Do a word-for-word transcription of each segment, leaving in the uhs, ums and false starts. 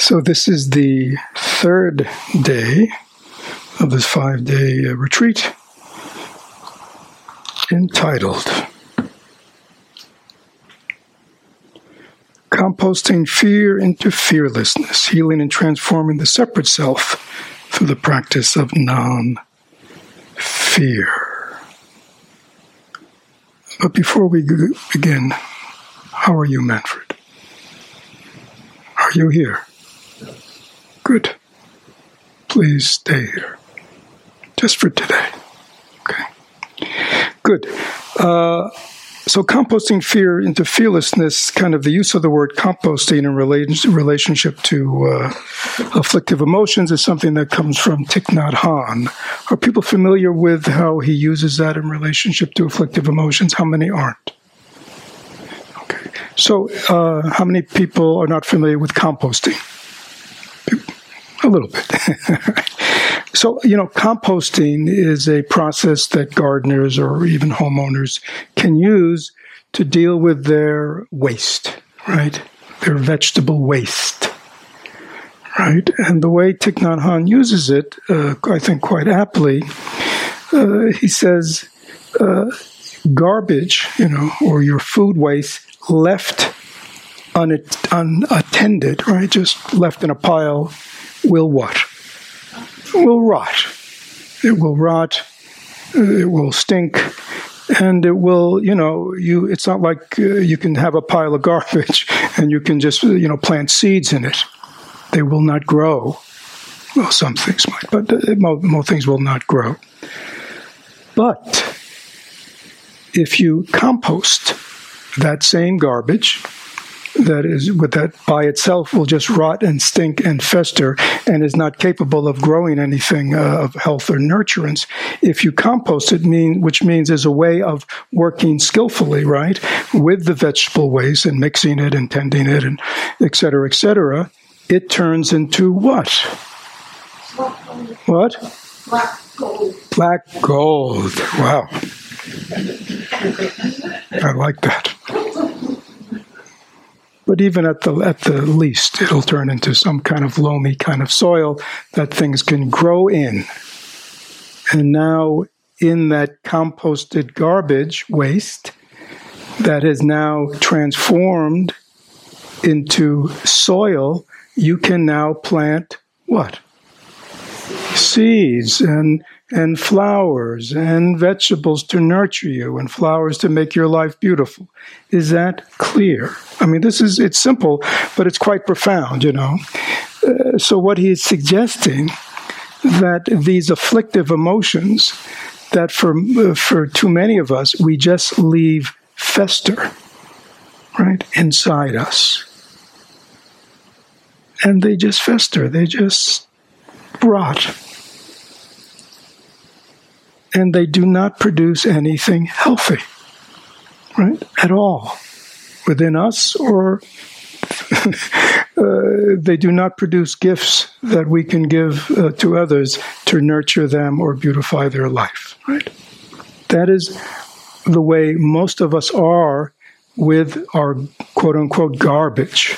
So this is the third day of this five-day uh, retreat entitled Composting Fear into Fearlessness, Healing and Transforming the Separate Self Through the Practice of Non-Fear. But before we begin, how are you, Manfred? Are you here? Good. Please stay here. Just for today. Okay. Good. Uh, so composting fear into fearlessness, kind of the use of the word composting in relation, relationship to uh, afflictive emotions is something that comes from Thich Nhat Hanh. Are people familiar with how he uses that in relationship to afflictive emotions? How many aren't? Okay. So uh, how many people are not familiar with composting? A little bit. So, you know, composting is a process that gardeners or even homeowners can use to deal with their waste, right? Their vegetable waste, right? And the way Thich Nhat Hanh uses it, uh, I think quite aptly, uh, he says, uh, garbage, you know, or your food waste left unat- unattended, right? Just left in a pile will what? Will rot. It will rot. It will stink, and it will. You know, you. It's not like uh, you can have a pile of garbage and you can just you know plant seeds in it. They will not grow. Well, some things might, but uh, most, most things will not grow. But if you compost that same garbage, that is, with that by itself will just rot and stink and fester and is not capable of growing anything uh, of health or nurturance. If you compost it, mean, which means is a way of working skillfully, right, with the vegetable waste and mixing it and tending it and et cetera, et cetera, it turns into what? What? Black gold. Black gold. Wow. I like that. But even at the at the least, it'll turn into some kind of loamy kind of soil that things can grow in. And now in that composted garbage waste that is now transformed into soil, you can now plant what? Seeds and and flowers and vegetables to nurture you and flowers to make your life beautiful. Is that clear? I mean, this is, it's simple, but it's quite profound, you know. Uh, so what he is suggesting that these afflictive emotions that for, uh, for too many of us, we just leave fester, right, inside us. And they just fester. They just rot. And they do not produce anything healthy, right, at all, within us, or uh, they do not produce gifts that we can give uh, to others to nurture them or beautify their life, right? That is the way most of us are with our quote-unquote garbage,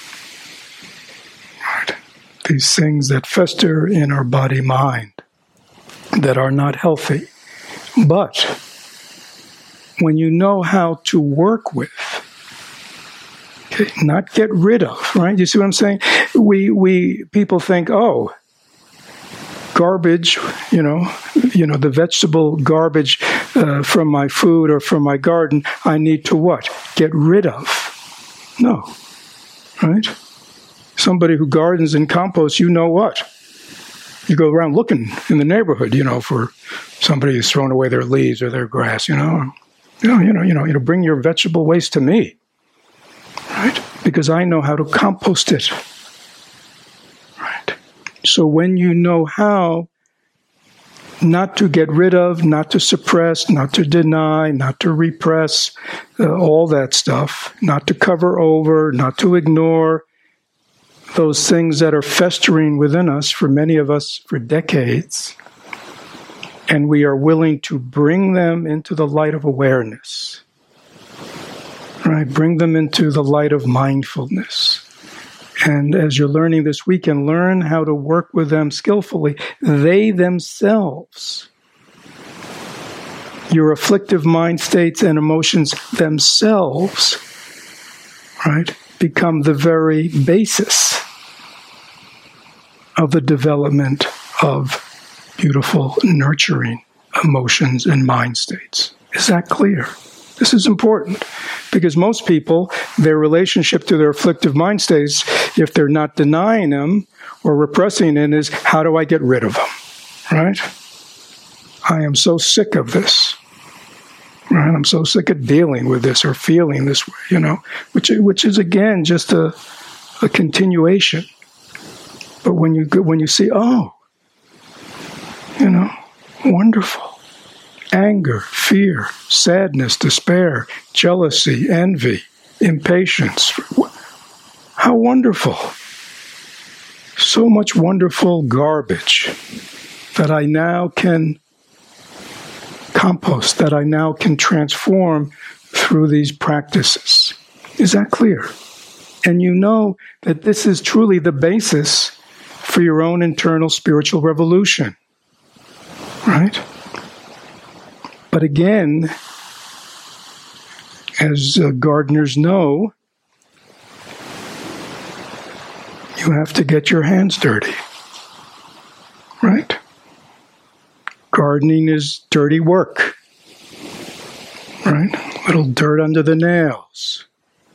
right? These things that fester in our body-mind, that are not healthy. But when you know how to work with, okay, not get rid of, right? You see what I'm saying? We we people think, oh, garbage, you know, you know, the vegetable garbage uh, from my food or from my garden, I need to what? Get rid of. No, right? Somebody who gardens and composts, you know what? You go around looking in the neighborhood, you know, for somebody who's thrown away their leaves or their grass, you know. You know, you know, you know, you know, bring your vegetable waste to me, right? Because I know how to compost it, right? So when you know how not to get rid of, not to suppress, not to deny, not to repress, uh, all that stuff, not to cover over, not to ignore, those things that are festering within us, for many of us, for decades, and we are willing to bring them into the light of awareness, right? Bring them into the light of mindfulness, And as you're learning this weekend, learn how to work with them skillfully. They themselves, your afflictive mind states and emotions themselves, right, become the very basis of the development of beautiful, nurturing emotions and mind states. Is that clear? This is important because most people, their relationship to their afflictive mind states, if they're not denying them or repressing it, is how do I get rid of them, right? I am so sick of this, right? I'm so sick of dealing with this or feeling this way, you know, which which is again just a a continuation. But when you when you see, oh, you know, wonderful. Anger, fear, sadness, despair, jealousy, envy, impatience. How wonderful. So much wonderful garbage that I now can compost, that I now can transform through these practices. Is that clear? And you know that this is truly the basis for your own internal spiritual revolution. Right? But again, as uh, gardeners know, you have to get your hands dirty, right? Gardening is dirty work, right? A little dirt under the nails,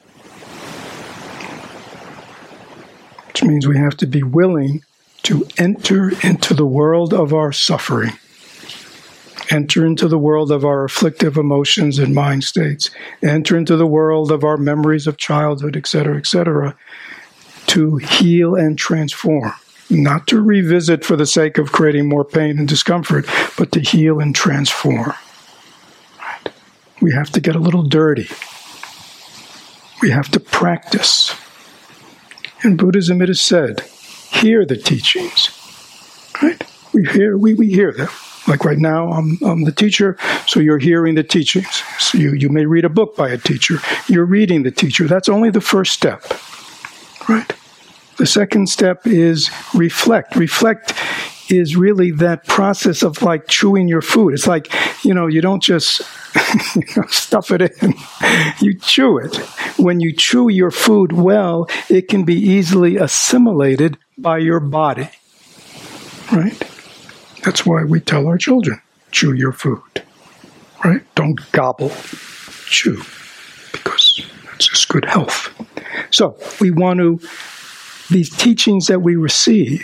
which means we have to be willing to enter into the world of our suffering. Enter into the world of our afflictive emotions and mind states. Enter into the world of our memories of childhood, et cetera, et cetera, to heal and transform. Not to revisit for the sake of creating more pain and discomfort, but to heal and transform. Right? We have to get a little dirty. We have to practice. In Buddhism it is said, hear the teachings. Right? We hear, we, we hear them. Like right now, I'm, I'm the teacher, so you're hearing the teachings. So you, you may read a book by a teacher. You're reading the teacher. That's only the first step, right? The second step is reflect. Reflect is really that process of like chewing your food. It's like, you know, you don't just you know, stuff it in. You chew it. When you chew your food well, it can be easily assimilated by your body, right? That's why we tell our children, chew your food, right? Don't gobble, chew, because it's just good health. So we want to, these teachings that we receive,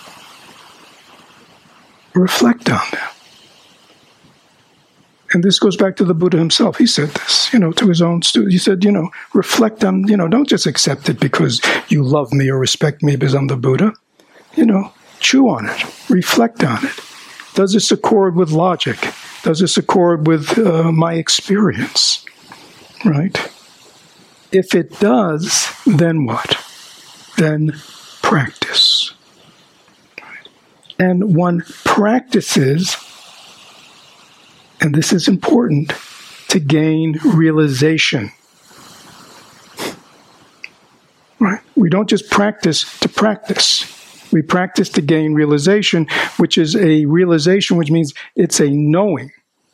reflect on them. And this goes back to the Buddha himself. He said this, you know, to his own students. He said, you know, reflect on, you know, don't just accept it because you love me or respect me because I'm the Buddha. You know, chew on it. Reflect on it. Does this accord with logic? Does this accord with uh, my experience? Right? If it does, then what? Then practice. Right? And one practices, and this is important, to gain realization. Right? We don't just practice to practice. We practice to gain realization, which is a realization, which means it's a knowing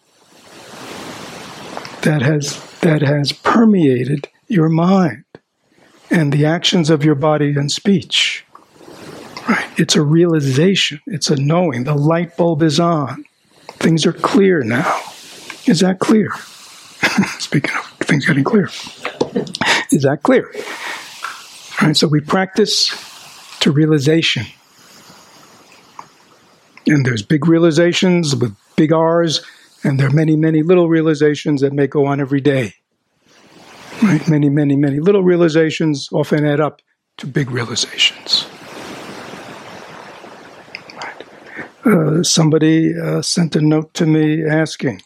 that has that has permeated your mind and the actions of your body and speech. Right? It's a realization. It's a knowing. The light bulb is on. Things are clear now. Is that clear? Speaking of things getting clear. Is that clear? All right, so we practice to realization. And there's big realizations with big R's, and there are many, many little realizations that may go on every day. Right? Many, many, many little realizations often add up to big realizations. Right. Uh, somebody uh, sent a note to me asking,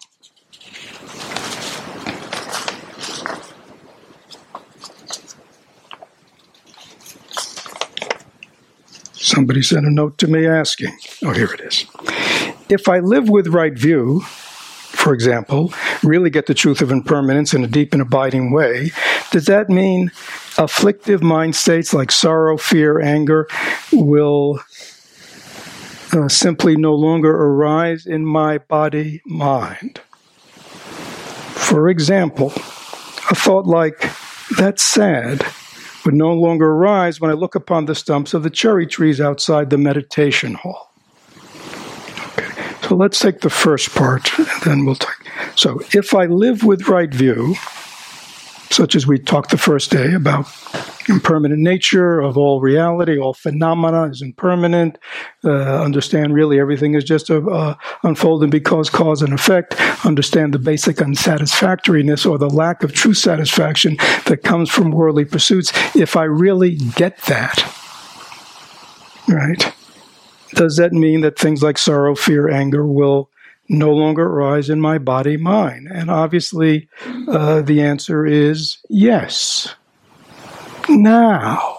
Somebody sent a note to me asking, oh, here it is. If I live with right view, for example, really get the truth of impermanence in a deep and abiding way, does that mean afflictive mind states like sorrow, fear, anger will uh, simply no longer arise in my body mind. For example, a thought like, that's sad, would no longer arise when I look upon the stumps of the cherry trees outside the meditation hall. Okay, so let's take the first part, and then we'll take... So, if I live with right view, such as we talked the first day about impermanent nature of all reality, all phenomena is impermanent, uh, understand really everything is just a, uh, unfolding because cause and effect, understand the basic unsatisfactoriness or the lack of true satisfaction that comes from worldly pursuits. If I really get that, right, does that mean that things like sorrow, fear, anger will no longer arise in my body mind? And obviously, uh, the answer is yes. Now,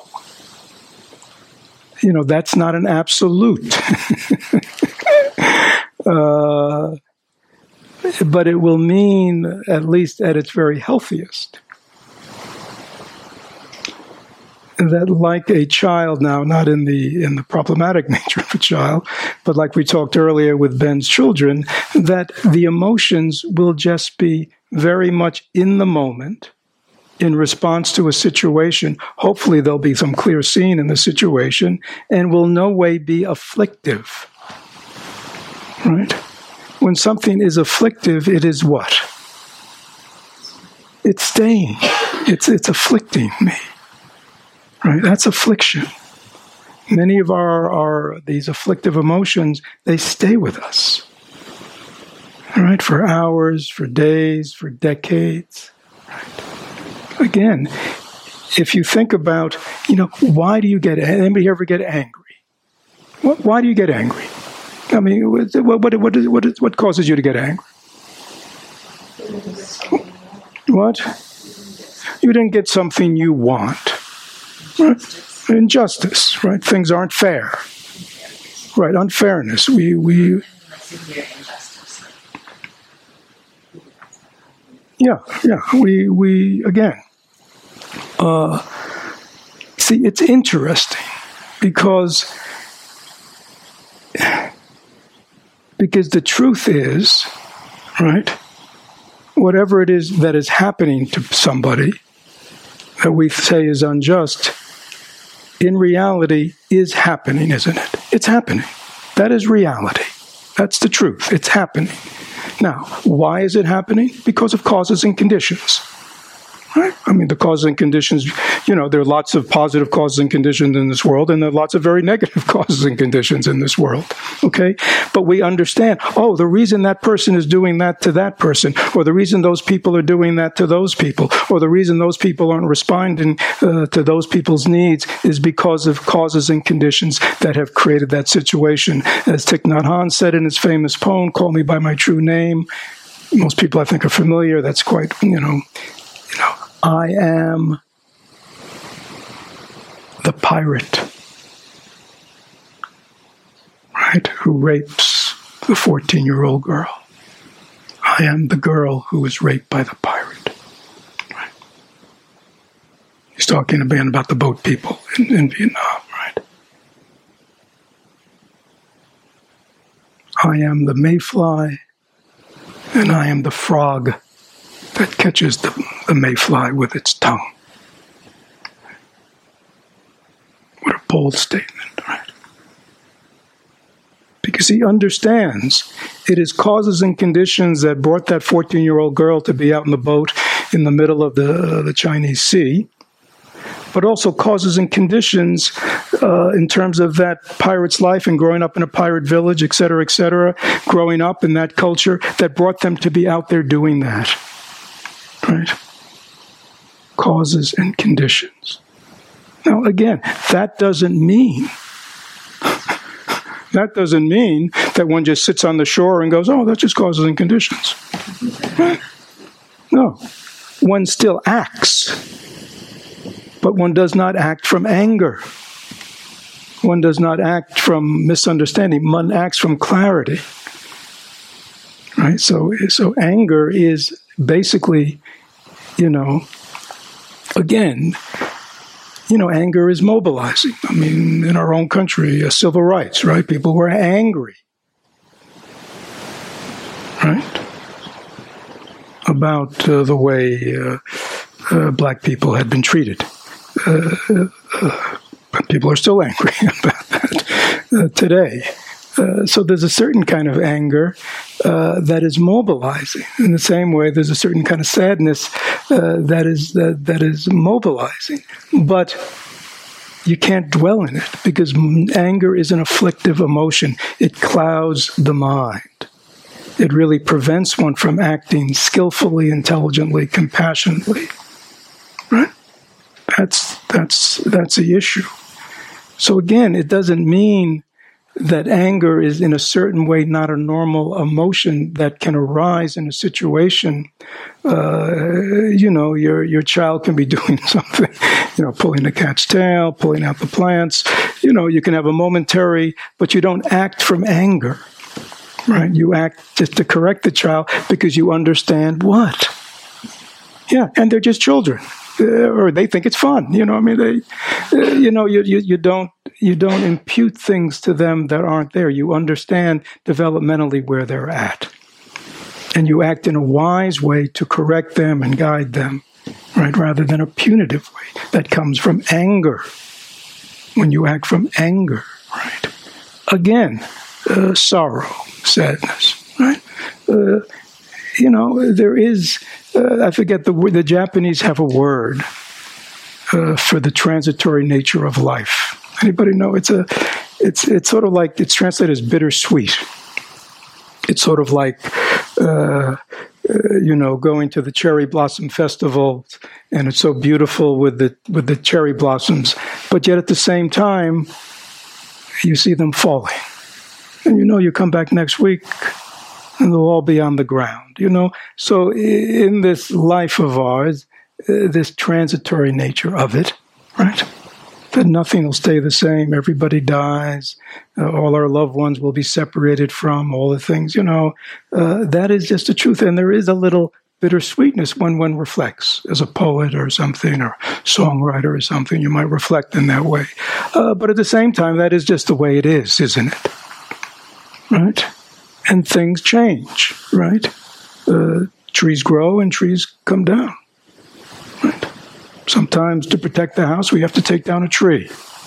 you know, that's not an absolute. uh, but it will mean, at least at its very healthiest, that like a child now, not in the in the problematic nature of a child, but like we talked earlier with Ben's children, that the emotions will just be very much in the moment, in response to a situation. Hopefully there'll be some clear scene in the situation, and will no way be afflictive. Right? When something is afflictive, it is what? It's staying. It's it's afflicting me. Right? That's affliction. Many of our, our these afflictive emotions, they stay with us. All right? For hours, for days, for decades. Right? Again, if you think about, you know, why do you get, anybody ever get angry? What, why do you get angry? I mean, what, what, what, what, what causes you to get angry? What? You didn't get something you want. Right? Injustice, right? Things aren't fair. Right, unfairness. We, we, yeah, yeah, we, we, again, uh, see, it's interesting because, because the truth is, right, whatever it is that is happening to somebody that we say is unjust, in reality is happening, isn't it? It's happening. That is reality. That's the truth. It's happening. Now, why is it happening? Because of causes and conditions. Right? I mean, the causes and conditions, you know, there are lots of positive causes and conditions in this world, and there are lots of very negative causes and conditions in this world. Okay? But we understand, oh, the reason that person is doing that to that person, or the reason those people are doing that to those people, or the reason those people aren't responding uh, to those people's needs is because of causes and conditions that have created that situation. As Thich Nhat Hanh said in his famous poem, Call Me By My True Name, most people I think are familiar, that's quite, you know, you know, I am the pirate, right, who rapes the fourteen-year-old girl. I am the girl who was raped by the pirate. Right? He's talking again about the boat people in, in Vietnam, right? I am the mayfly, and I am the frog that catches the, the mayfly with its tongue. What a bold statement, right? Because he understands it is causes and conditions that brought that fourteen-year-old girl to be out in the boat in the middle of the, uh, the Chinese Sea, but also causes and conditions uh, in terms of that pirate's life and growing up in a pirate village, et cetera, et cetera, growing up in that culture that brought them to be out there doing that. Right? Causes and conditions. Now, again, that doesn't mean that doesn't mean that one just sits on the shore and goes, "Oh, that's just causes and conditions." Right? No, one still acts, but one does not act from anger. One does not act from misunderstanding. One acts from clarity. Right? So, so anger is basically, you know, again, you know, anger is mobilizing. I mean, in our own country, uh, civil rights, right? People were angry, right? About uh, the way uh, uh, black people had been treated. Uh, uh, but people are still angry about that uh, today. Uh, so there's a certain kind of anger uh, that is mobilizing. In the same way, there's a certain kind of sadness uh, that is that, that is mobilizing. But you can't dwell in it because anger is an afflictive emotion. It clouds the mind. It really prevents one from acting skillfully, intelligently, compassionately. Right? That's that's that's the issue. So again, it doesn't mean that anger is in a certain way not a normal emotion that can arise in a situation. Uh, you know, your your child can be doing something, you know, pulling the cat's tail, pulling out the plants. You know, you can have a momentary, but you don't act from anger, right? You act just to correct the child because you understand what. Yeah, and they're just children. Uh, or they think it's fun, you know. I mean, they, uh, you know, you, you you don't you don't impute things to them that aren't there. You understand developmentally where they're at, and you act in a wise way to correct them and guide them, right? Rather than a punitive way that comes from anger. When you act from anger, right? Again, uh, sorrow, sadness, right? Uh, you know, there is. Uh, I forget the word. The Japanese have a word uh, for the transitory nature of life. Anybody know? It's a, it's it's sort of like it's translated as bittersweet. It's sort of like, uh, uh, you know, going to the cherry blossom festival, and it's so beautiful with the with the cherry blossoms, but yet at the same time, you see them falling, and you know you come back next week. And they'll all be on the ground, you know. So in this life of ours, uh, this transitory nature of it, right? That nothing will stay the same. Everybody dies. Uh, all our loved ones will be separated from all the things, you know. Uh, that is just the truth. And there is a little bittersweetness when one reflects. As a poet or something, or songwriter or something, you might reflect in that way. Uh, but at the same time, that is just the way it is, isn't it? Right? And things change, right? Uh, trees grow and trees come down, right? Sometimes to protect the house, we have to take down a tree.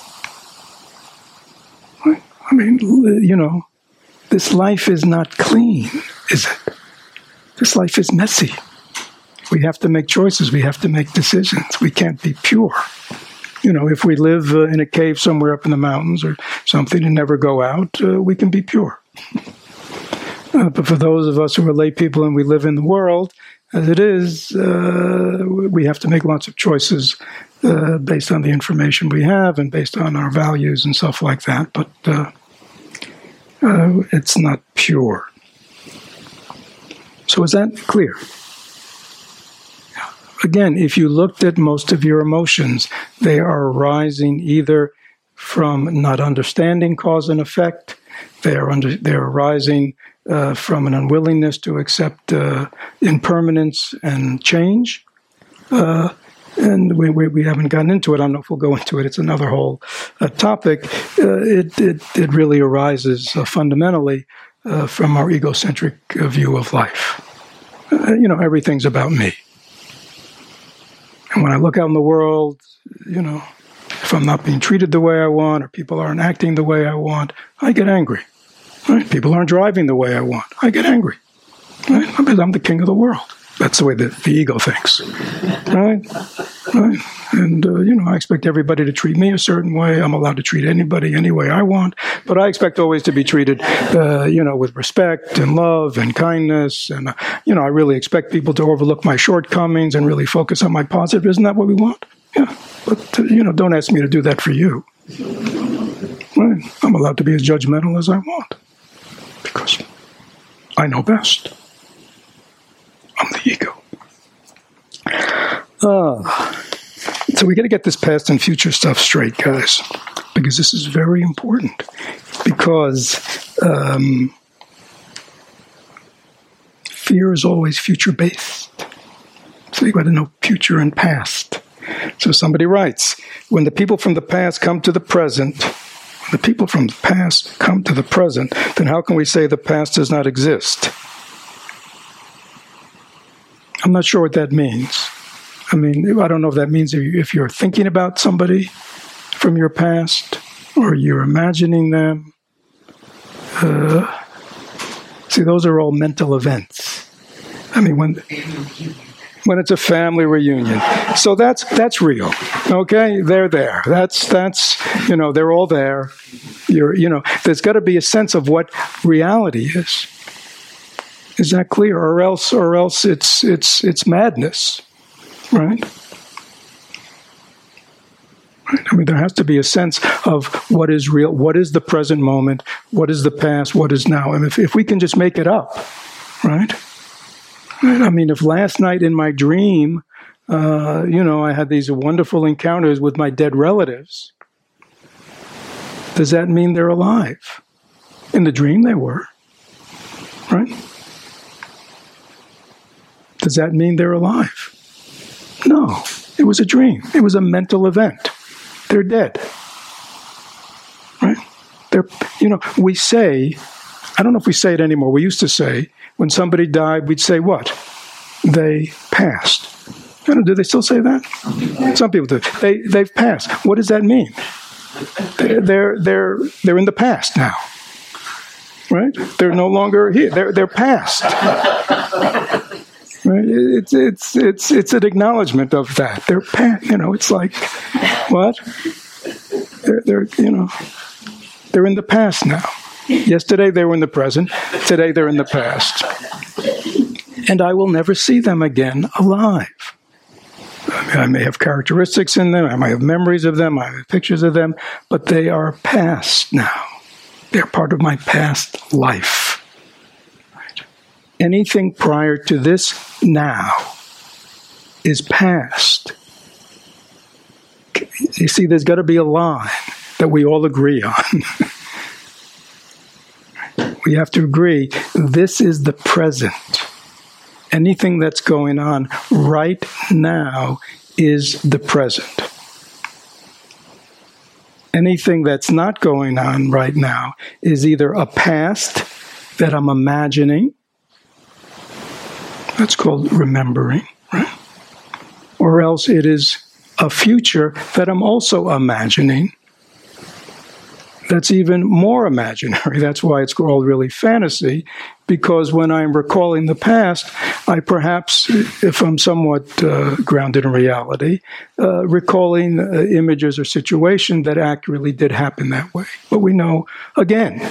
Right? I mean, you know, this life is not clean, is it? This life is messy. We have to make choices. We have to make decisions. We can't be pure. You know, if we live uh, in a cave somewhere up in the mountains or something and never go out, uh, we can be pure. Uh, but for those of us who are lay people and we live in the world, as it is, uh, we have to make lots of choices uh, based on the information we have and based on our values and stuff like that. But uh, uh, it's not pure. So is that clear? Again, if you looked at most of your emotions, they are arising either from not understanding cause and effect. They are under, they're arising uh, from an unwillingness to accept uh, impermanence and change. Uh, and we, we we haven't gotten into it. I don't know if we'll go into it. It's another whole uh, topic. Uh, it, it it really arises uh, fundamentally uh, from our egocentric uh, view of life. Uh, you know, everything's about me. And when I look out in the world, you know, if I'm not being treated the way I want, or people aren't acting the way I want, I get angry. Right? People aren't driving the way I want, I get angry. Right? Because I'm the king of the world. That's the way the, the ego thinks. Right? Right? And, uh, you know, I expect everybody to treat me a certain way. I'm allowed to treat anybody any way I want. But I expect always to be treated, uh, you know, with respect and love and kindness. And, uh, you know, I really expect people to overlook my shortcomings and really focus on my positive. Isn't that what we want? Yeah. But, uh, you know, don't ask me to do that for you. Right? I'm allowed to be as judgmental as I want. Because I know best. I'm the ego. Uh, so we got to get this past and future stuff straight, guys, because this is very important. Because um, fear is always future-based. So you got to know future and past. So somebody writes, when the people from the past come to the present, when the people from the past come to the present, then how can we say the past does not exist? I'm not sure what that means. I mean, I don't know if that means if you're thinking about somebody from your past or you're imagining them. Uh, see, those are all mental events. I mean, when when it's a family reunion, so that's that's real. Okay, they're there. That's that's you know they're all there. You're you know there's got to be a sense of what reality is. Is that clear? Or else, or else it's it's it's madness, right? Right? I mean, there has to be a sense of what is real, what is the present moment, what is the past, what is now. And if if we can just make it up, right? I mean, if last night in my dream, uh, you know, I had these wonderful encounters with my dead relatives, does that mean they're alive? In the dream, they were, right? Does that mean they're alive? No, it was a dream. It was a mental event. They're dead, right? They're, you know, we say, I don't know if we say it anymore. We used to say, when somebody died, we'd say what? They passed. I don't, do they still say that? Some people do. They they've passed. What does that mean? They're they're they're, they're in the past now, right? They're no longer here. They're they're past. Right? It's it's it's it's an acknowledgement of that. They're past. You know, it's like what? They're they're you know they're in the past now. Yesterday they were in the present. Today they're in the past. And I will never see them again alive. I mean, I may have characteristics in them. I might have memories of them. I have pictures of them. But they are past now. They're part of my past life. Right? Anything prior to this now is past. You see, there's got to be a line that we all agree on. We have to agree, this is the present. Anything that's going on right now is the present. Anything that's not going on right now is either a past that I'm imagining, that's called remembering, right? Or else it is a future that I'm also imagining. That's even more imaginary. That's why it's called really fantasy, because when I'm recalling the past, I perhaps, if I'm somewhat uh, grounded in reality, uh, recalling uh, images or situations that accurately did happen that way. But we know, again,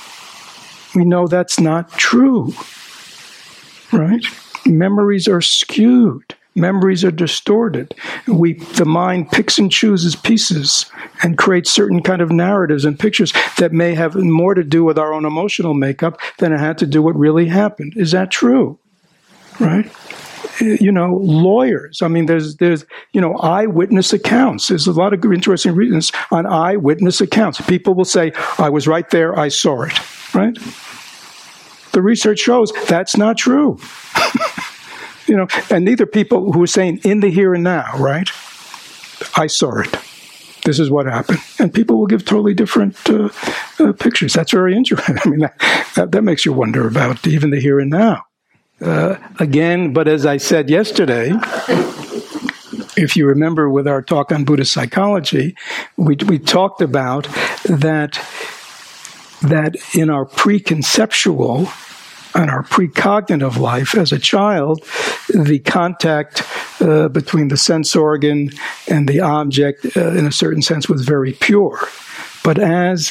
we know that's not true, right? Memories are skewed. Memories are distorted. We, the mind picks and chooses pieces and creates certain kind of narratives and pictures that may have more to do with our own emotional makeup than it had to do what really happened. Is that true? Right? You know, lawyers. I mean, there's, there's, you know, eyewitness accounts. There's a lot of interesting reasons on eyewitness accounts. People will say, I was right there, I saw it. Right? The research shows that's not true. You know, and neither people who are saying in the here and now, right? I saw it. This is what happened. And people will give totally different uh, uh, pictures. That's very interesting. I mean, that, that, that makes you wonder about even the here and now. Uh, again, but as I said yesterday, if you remember with our talk on Buddhist psychology, we, we talked about that, that in our preconceptual and our precognitive life as a child, the contact uh, between the sense organ and the object, uh, in a certain sense, was very pure. But as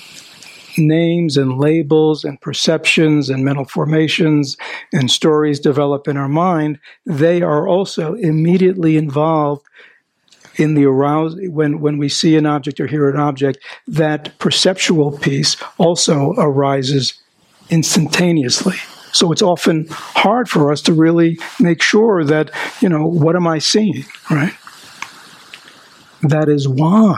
names and labels and perceptions and mental formations and stories develop in our mind, they are also immediately involved in the arouse. When, when we see an object or hear an object, that perceptual piece also arises instantaneously. So it's often hard for us to really make sure that, you know, what am I seeing, right? That is why,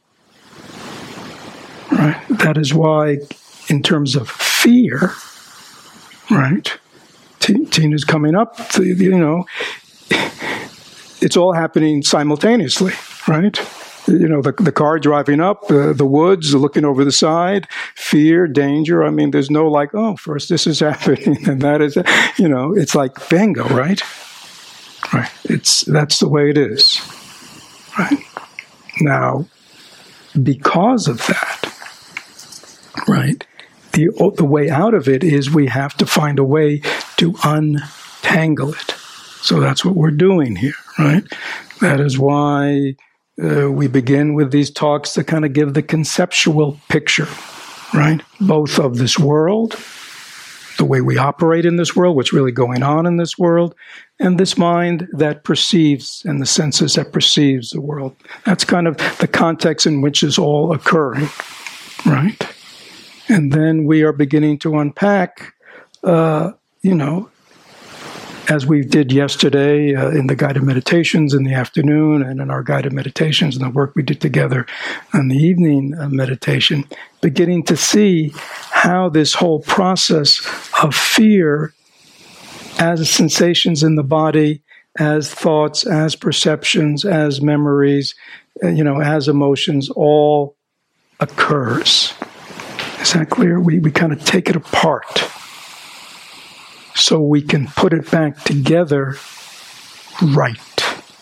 right? That is why, in terms of fear, right? T- Tina's coming up, to, you know, it's all happening simultaneously, right? You know, the the car driving up, uh, the woods, looking over the side, fear, danger. I mean, there's no like, oh, first this is happening and that is, you know, it's like bingo, right? Right. It's that's the way it is, right? Now, because of that, right, the the way out of it is we have to find a way to untangle it. So that's what we're doing here, right? That is why Uh, we begin with these talks to kind of give the conceptual picture, right? Both of this world, the way we operate in this world, what's really going on in this world, and this mind that perceives and the senses that perceives the world. That's kind of the context in which is all occurring, right? And then we are beginning to unpack, uh, you know, as we did yesterday uh, in the guided meditations in the afternoon and in our guided meditations and the work we did together on the evening uh, meditation, beginning to see how this whole process of fear as sensations in the body, as thoughts, as perceptions, as memories, uh, you know, as emotions, all occurs. Is that clear? We, we kind of take it apart, so we can put it back together right.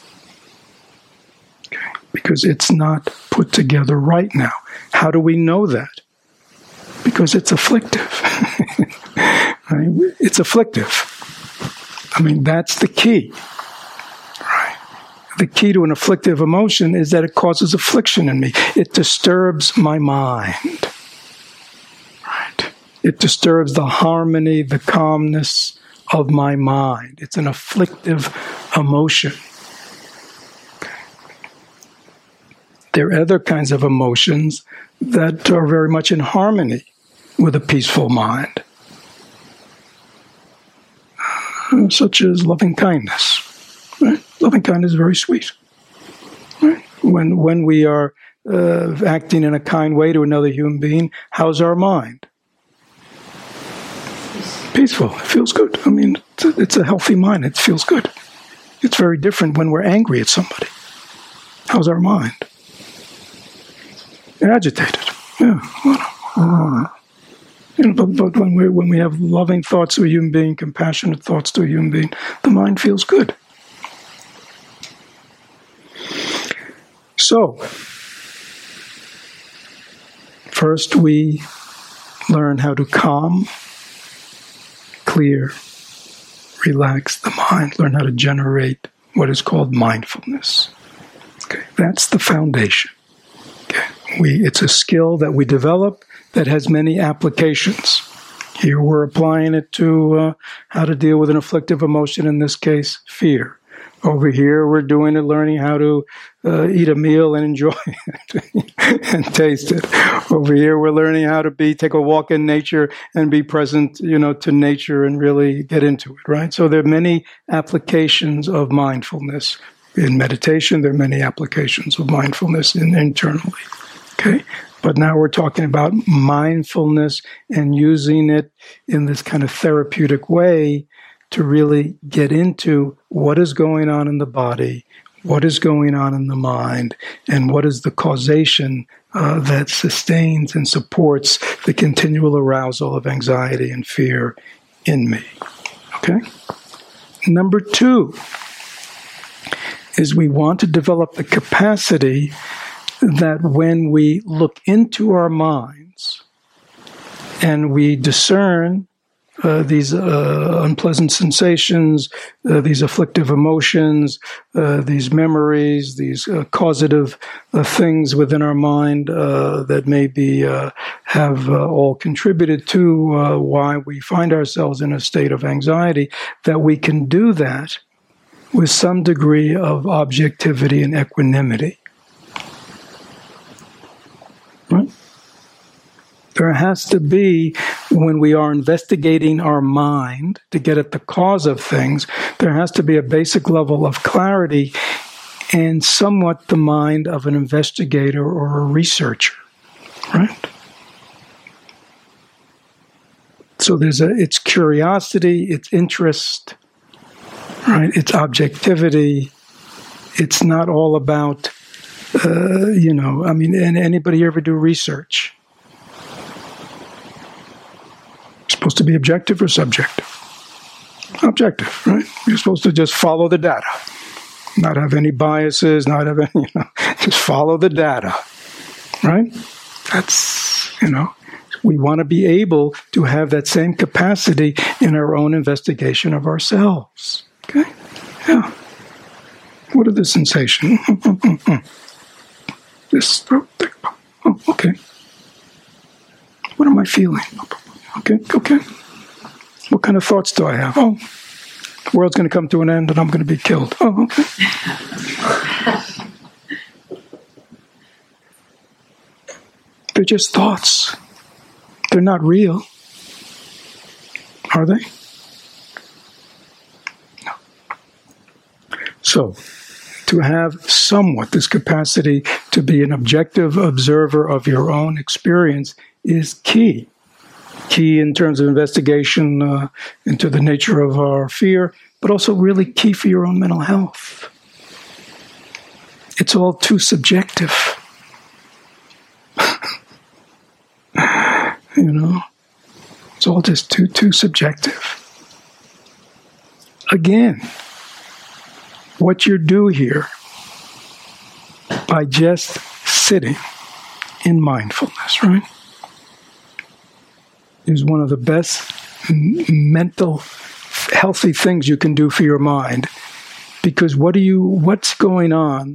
Okay. Because it's not put together right now. How do we know that? Because it's afflictive. Right? It's afflictive. I mean, that's the key. Right? The key to an afflictive emotion is that it causes affliction in me. It disturbs my mind. It disturbs the harmony, the calmness of my mind. It's an afflictive emotion. Okay. There are other kinds of emotions that are very much in harmony with a peaceful mind, uh, such as loving kindness. Right? Loving kindness is very sweet. Right? When when we are uh, acting in a kind way to another human being, how's our mind? Peaceful. It feels good. I mean, it's a, it's a healthy mind. It feels good. It's very different when we're angry at somebody. How's our mind? Agitated. Yeah. Uh, you know, but, but when we when we have loving thoughts to a human being, compassionate thoughts to a human being, the mind feels good. So, first we learn how to calm, clear, relax the mind, learn how to generate what is called mindfulness. Okay, that's the foundation. Okay, we it's a skill that we develop that has many applications. Here we're applying it to uh, how to deal with an afflictive emotion, in this case, fear. Over here, we're doing it, learning how to uh, eat a meal and enjoy it and taste it. Over here, we're learning how to be, take a walk in nature and be present, you know, to nature and really get into it, right? So there are many applications of mindfulness in meditation. There are many applications of mindfulness in, internally, okay? But now we're talking about mindfulness and using it in this kind of therapeutic way to really get into what is going on in the body, what is going on in the mind, and what is the causation uh, that sustains and supports the continual arousal of anxiety and fear in me. Okay? Number two is we want to develop the capacity that when we look into our minds and we discern Uh, these uh, unpleasant sensations, uh, these afflictive emotions, uh, these memories, these uh, causative uh, things within our mind uh, that maybe uh, have uh, all contributed to uh, why we find ourselves in a state of anxiety, that we can do that with some degree of objectivity and equanimity. Right? There has to be, when we are investigating our mind to get at the cause of things, there has to be a basic level of clarity and somewhat the mind of an investigator or a researcher, right? So there's a, it's curiosity, it's interest, right? It's objectivity, it's not all about, uh, you know, I mean, anybody ever do research? It's supposed to be objective or subjective? Objective, right? You're supposed to just follow the data. Not have any biases, not have any, you know, just follow the data, right? That's, you know, we want to be able to have that same capacity in our own investigation of ourselves. Okay? Yeah. What are the sensations? This throat. Oh, okay. What am I feeling? Okay, okay. What kind of thoughts do I have? Oh, the world's going to come to an end and I'm going to be killed. Oh, okay. They're just thoughts. They're not real. Are they? No. So, to have somewhat this capacity to be an objective observer of your own experience is key. Key in terms of investigation uh, into the nature of our fear, but also really key for your own mental health. It's all too subjective. You know, it's all just too, too subjective. Again, what you do here by just sitting in mindfulness, right, is one of the best m- mental, healthy things you can do for your mind. Because what do you, what's going on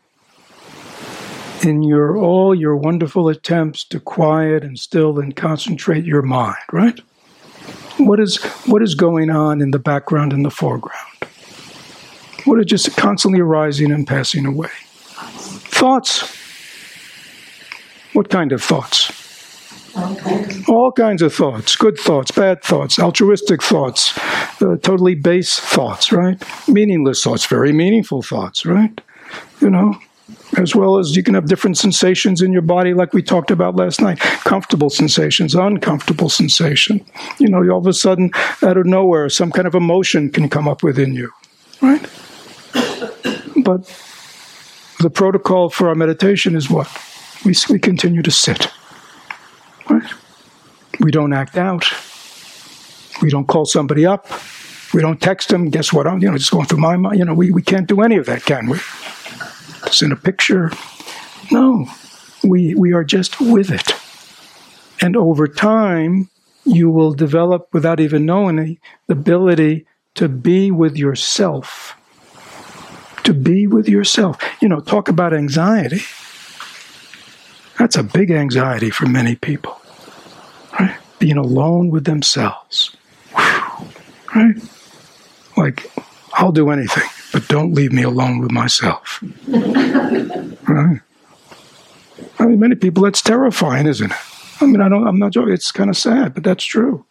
in your all your wonderful attempts to quiet and still and concentrate your mind, right? What is what is going on in the background and the foreground? What are just constantly arising and passing away? Thoughts. What kind of thoughts? All kinds of thoughts. Good thoughts, bad thoughts, altruistic thoughts, uh, totally base thoughts, right? Meaningless thoughts, very meaningful thoughts, right? You know, as well as you can have different sensations in your body like we talked about last night. Comfortable sensations, uncomfortable sensation. You know, all of a sudden, out of nowhere, some kind of emotion can come up within you, right? But the protocol for our meditation is what? We, we continue to sit, right? We don't act out. We don't call somebody up. We don't text them. Guess what? I'm, you know, just going through my mind. You know, we, we can't do any of that, can we? In a picture. No, we we are just with it. And over time, you will develop, without even knowing it, the ability to be with yourself. To be with yourself. You know, talk about anxiety. That's a big anxiety for many people. Right? Being alone with themselves. Whew. Right? Like, I'll do anything, but don't leave me alone with myself. Right? I mean, many people, that's terrifying, isn't it? I mean, I don't, I'm not joking. It's kind of sad, but that's true.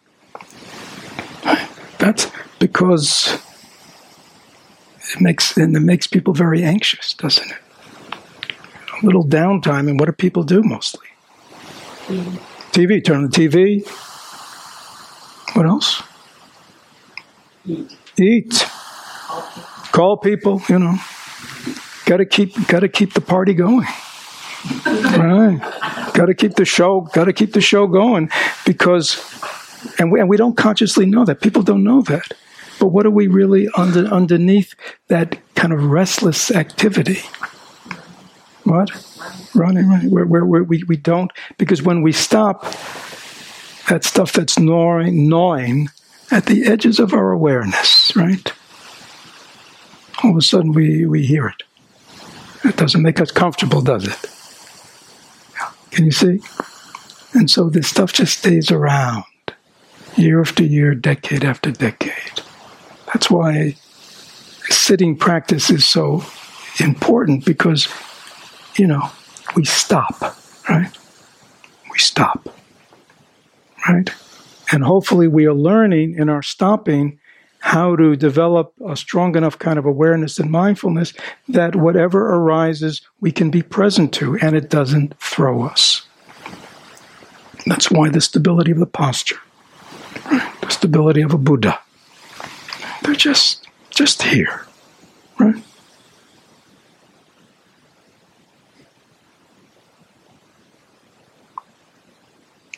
That's because it makes, and it makes people very anxious, doesn't it? A little downtime, and what do people do mostly? Mm. T V, turn on the T V. What else? Eat. Eat. Call people, you know. Got to keep, got to keep the party going. Right? Got to keep the show, got to keep the show going, because, and we, and we don't consciously know that. People don't know that. But what are we really under underneath that kind of restless activity? What? Running, running. Where, where, where we we don't, because when we stop, that stuff that's gnawing, gnawing at the edges of our awareness, right? All of a sudden we, we hear it. It doesn't make us comfortable, does it? Can you see? And so this stuff just stays around, year after year, decade after decade. That's why sitting practice is so important, because, you know, we stop, right? We stop, right? And hopefully we are learning in our stopping how to develop a strong enough kind of awareness and mindfulness that whatever arises, we can be present to, and it doesn't throw us. That's why the stability of the posture, right? The stability of a Buddha, they're just, just here, right?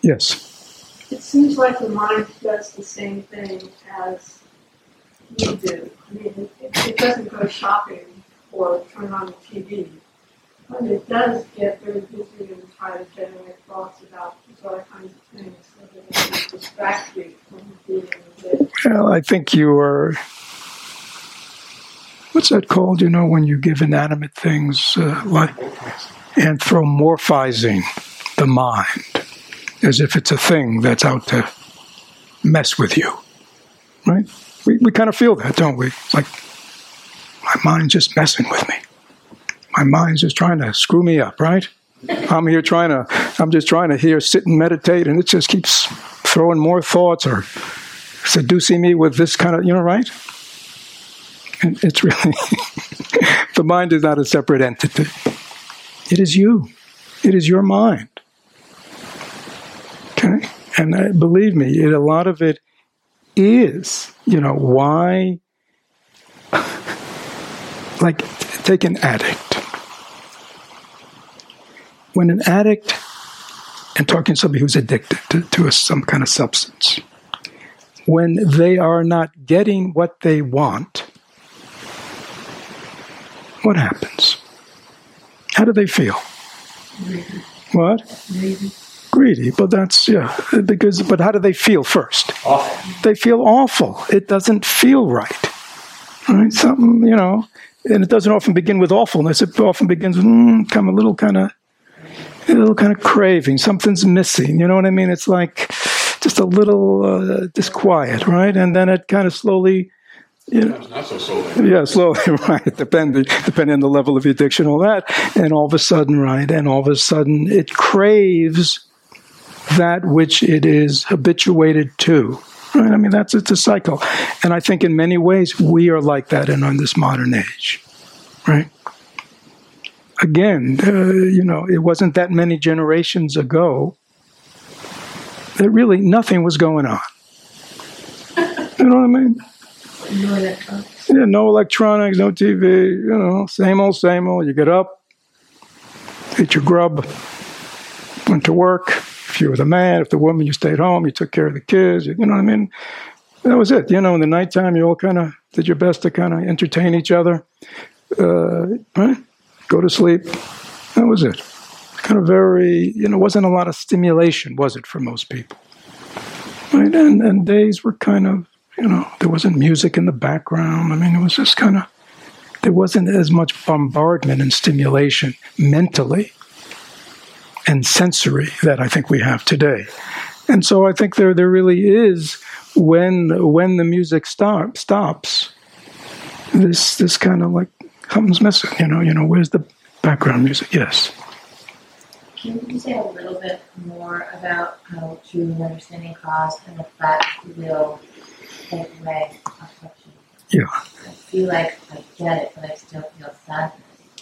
Yes. It seems like the mind does the same thing as you do. I mean, it, it doesn't go shopping or turn on the T V, but it does get very busy and try to generate thoughts about other kinds of things so that it can distract you from being in the Well, I think you are, what's that called, you know, when you give inanimate things, uh, like anthropomorphizing the mind, as if it's a thing that's out to mess with you, right? We we kind of feel that, don't we? It's like, my mind's just messing with me. My mind's just trying to screw me up, right? I'm here trying to, I'm just trying to here sit and meditate, and it just keeps throwing more thoughts or seducing me with this kind of, you know, right? And it's really, the mind is not a separate entity. It is you. It is your mind. Okay? And uh, believe me, it, a lot of it is, you know, why, like, take an addict. When an addict, and talking to somebody who's addicted to, to a, some kind of substance, when they are not getting what they want, what happens? How do they feel? Greedy. What? Greedy. Greedy. But that's, yeah, because, but how do they feel first? Awful. They feel awful. It doesn't feel right. Right? Something, you know, and it doesn't often begin with awfulness. It often begins with mm, kind of a little kind of, a little kind of craving. Something's missing. You know what I mean? It's like just a little uh, disquiet, right? And then it kind of slowly, you know, Not so slowly. yeah, slowly, right? Depending, depending on the level of addiction, all that, and all of a sudden, right? And all of a sudden, it craves that which it is habituated to. Right? I mean, that's it's a cycle, and I think in many ways we are like that in on this modern age, right? Again, uh, you know, it wasn't that many generations ago that really nothing was going on. You know what I mean? No electronics. Yeah, no electronics, no T V, you know, same old, same old. You get up, eat your grub, went to work. If you were the man, if the woman, you stayed home, you took care of the kids, you know what I mean? That was it. You know, in the nighttime, you all kind of did your best to kind of entertain each other, uh, right? Go to sleep. That was it. Kind of very, you know, wasn't a lot of stimulation, was it, for most people? Right? And, and days were kind of, you know, there wasn't music in the background. I mean, it was just kind of, there wasn't as much bombardment and stimulation mentally and sensory that I think we have today. And so I think there there really is, when when the music stop, stops, this this kind of like, something's missing, you know, you know, where's the background music? Yes. Can you say a little bit more about how true understanding cause and the fact will take away affliction? Yeah. I feel like I get it, but I still feel sadness.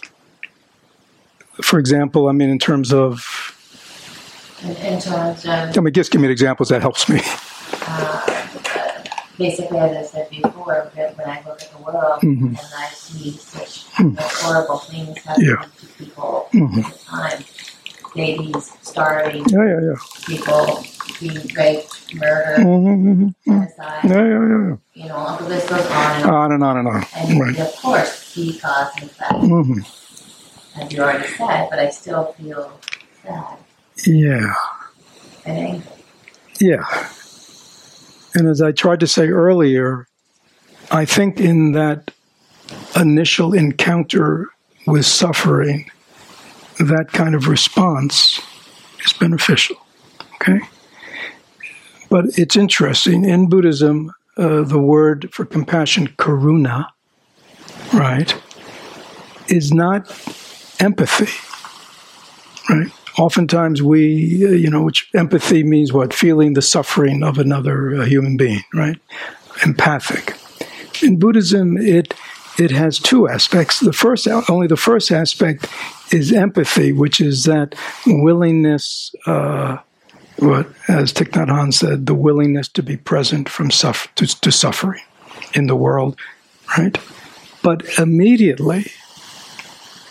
For example, I mean, in terms of, In, in terms of, I mean, just give me examples, that helps me. uh, basically, as I said before, that when I look at the world Mhm. and I see such Mhm. you know, horrible things happening Yeah. to people Mhm. all the time, babies starving, Yeah, yeah, yeah. people being raped, murdered, Mm-hmm, mm-hmm. genocide, Yeah, yeah, yeah, you know, the list goes on and yeah. on. On and on and on. And Right. of course, see cause and effect, Mm-hmm. as you already said, but I still feel sad Yeah. and angry. Yeah. And as I tried to say earlier, I think in that initial encounter with suffering, that kind of response is beneficial. Okay? But it's interesting. In Buddhism, uh, the word for compassion, karuna, right, is not empathy, right? Oftentimes we, uh, you know, which empathy means what? Feeling the suffering of another uh, human being, right? Empathic. In Buddhism, it it has two aspects. The first, only the first aspect is empathy, which is that willingness, uh, what, as Thich Nhat Hanh said, the willingness to be present from suffer to, to suffering in the world, right? But immediately,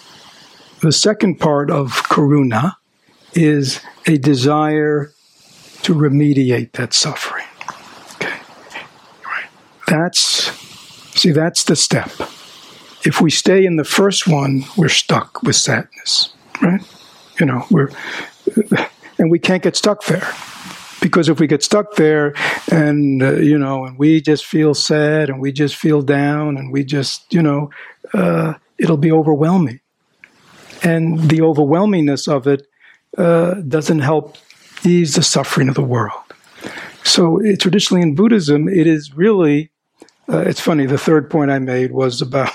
the second part of karuna is a desire to remediate that suffering. Okay, right. That's, see, that's the step. If we stay in the first one, we're stuck with sadness, right? You know, we're, and we can't get stuck there. Because if we get stuck there and, uh, you know, and we just feel sad and we just feel down and we just, you know, uh, it'll be overwhelming. And the overwhelmingness of it uh, doesn't help ease the suffering of the world. So it, traditionally in Buddhism, it is really, uh, it's funny, the third point I made was about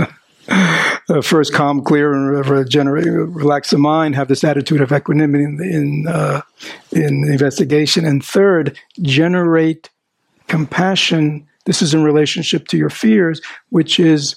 uh, first calm, clear, and regenerate, relax the mind, have this attitude of equanimity in, in, uh, in investigation. And third, generate compassion. This is in relationship to your fears, which is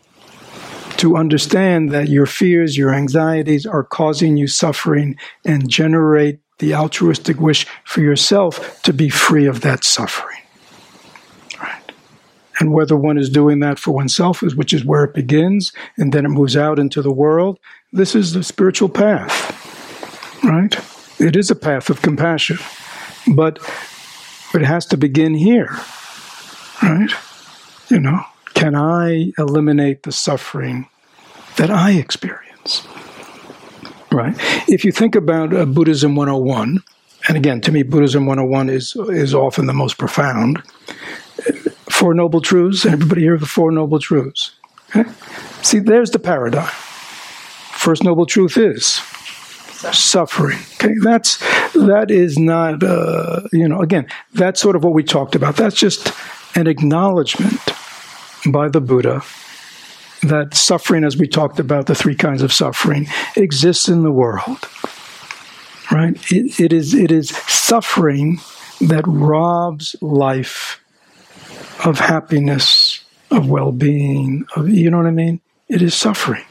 to understand that your fears, your anxieties are causing you suffering, and generate the altruistic wish for yourself to be free of that suffering. Right? And whether one is doing that for oneself, which is where it begins, and then it moves out into the world, this is the spiritual path. Right? It is a path of compassion. But it has to begin here. Right? You know, can I eliminate the suffering that I experience? Right? If you think about uh, Buddhism one oh one, and again, to me, Buddhism one oh one is is often the most profound. Four Noble Truths, and everybody hear of the Four Noble Truths. Okay? See, there's the paradigm. First Noble Truth is suffering. Okay, that's that is not uh, you know. Again, that's sort of what we talked about. That's just an acknowledgement by the Buddha that suffering, as we talked about, the three kinds of suffering, exists in the world. Right? It, it is it is suffering that robs life of happiness, of well-being, of, you know what I mean? It is suffering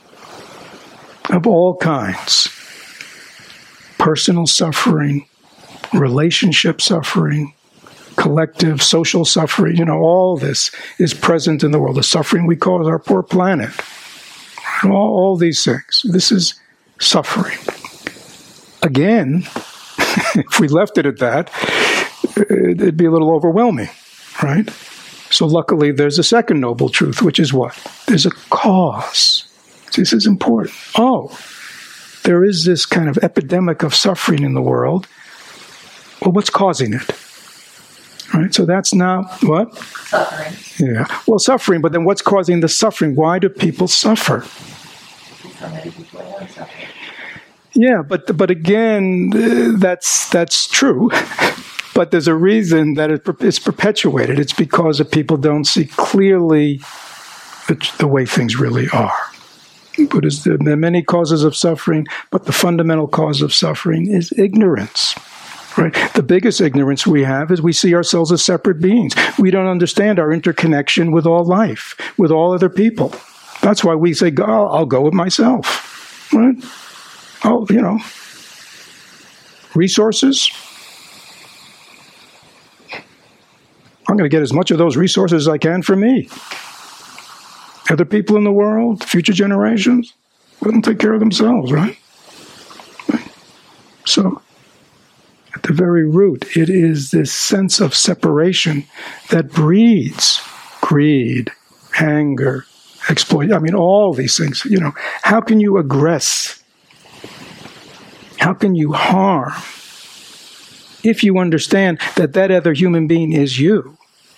of all kinds. Personal suffering, relationship suffering, collective, social suffering, you know, all this is present in the world. The suffering we call our poor planet. All, all these things. This is suffering. Again, if we left it at that, it'd be a little overwhelming, right? So luckily, there's a second noble truth, which is what? There's a cause. This is important. Oh, there is this kind of epidemic of suffering in the world. Well, what's causing it? Right, so that's now what? Suffering. Yeah. Well, suffering, but then what's causing the suffering? Why do people suffer? Somebody before them suffer. Yeah, but but again, uh, that's that's true. But there's a reason that it, it's perpetuated. It's because of people don't see clearly the, the way things really are. Buddhist, there are many causes of suffering, but the fundamental cause of suffering is ignorance. Right? The biggest ignorance we have is we see ourselves as separate beings. We don't understand our interconnection with all life, with all other people. That's why we say, oh, I'll go with myself. Right? Oh, you know, resources. I'm going to get as much of those resources as I can for me. Other people in the world, future generations, let them take care of themselves, right? right? So, at the very root, it is this sense of separation that breeds greed, anger, exploit. I mean, all these things. You know, how can you aggress? How can you harm if you understand that that other human being is you?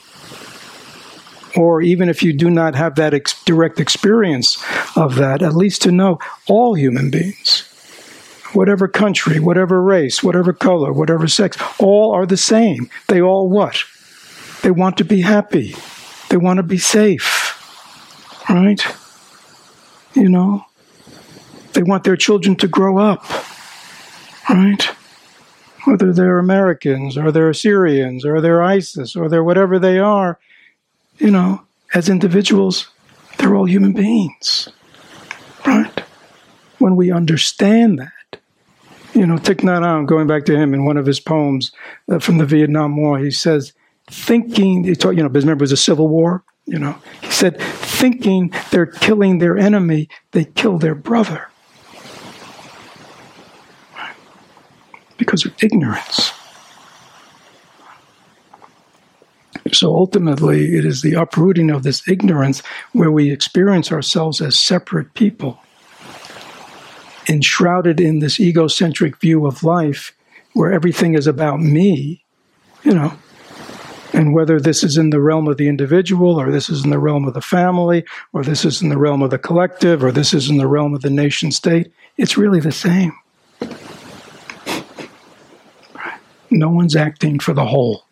Or even if you do not have that ex- direct experience of that, at least to know all human beings, whatever country, whatever race, whatever color, whatever sex, all are the same. They all what? They want to be happy. They want to be safe. Right? You know? They want their children to grow up. Right? Whether they're Americans, or they're Syrians, or they're ISIS, or they're whatever they are, you know, as individuals, they're all human beings. Right? When we understand that, you know, Thich Nhat Hanh, going back to him in one of his poems uh, from the Vietnam War, he says, thinking, he taught, you know, because remember it was a civil war, you know, he said, thinking they're killing their enemy, they kill their brother. Because of ignorance. So ultimately, it is the uprooting of this ignorance where we experience ourselves as separate people, enshrouded in this egocentric view of life where everything is about me, you know, and whether this is in the realm of the individual, or this is in the realm of the family, or this is in the realm of the collective, or this is in the realm of the nation state, it's really the same. No one's acting for the whole.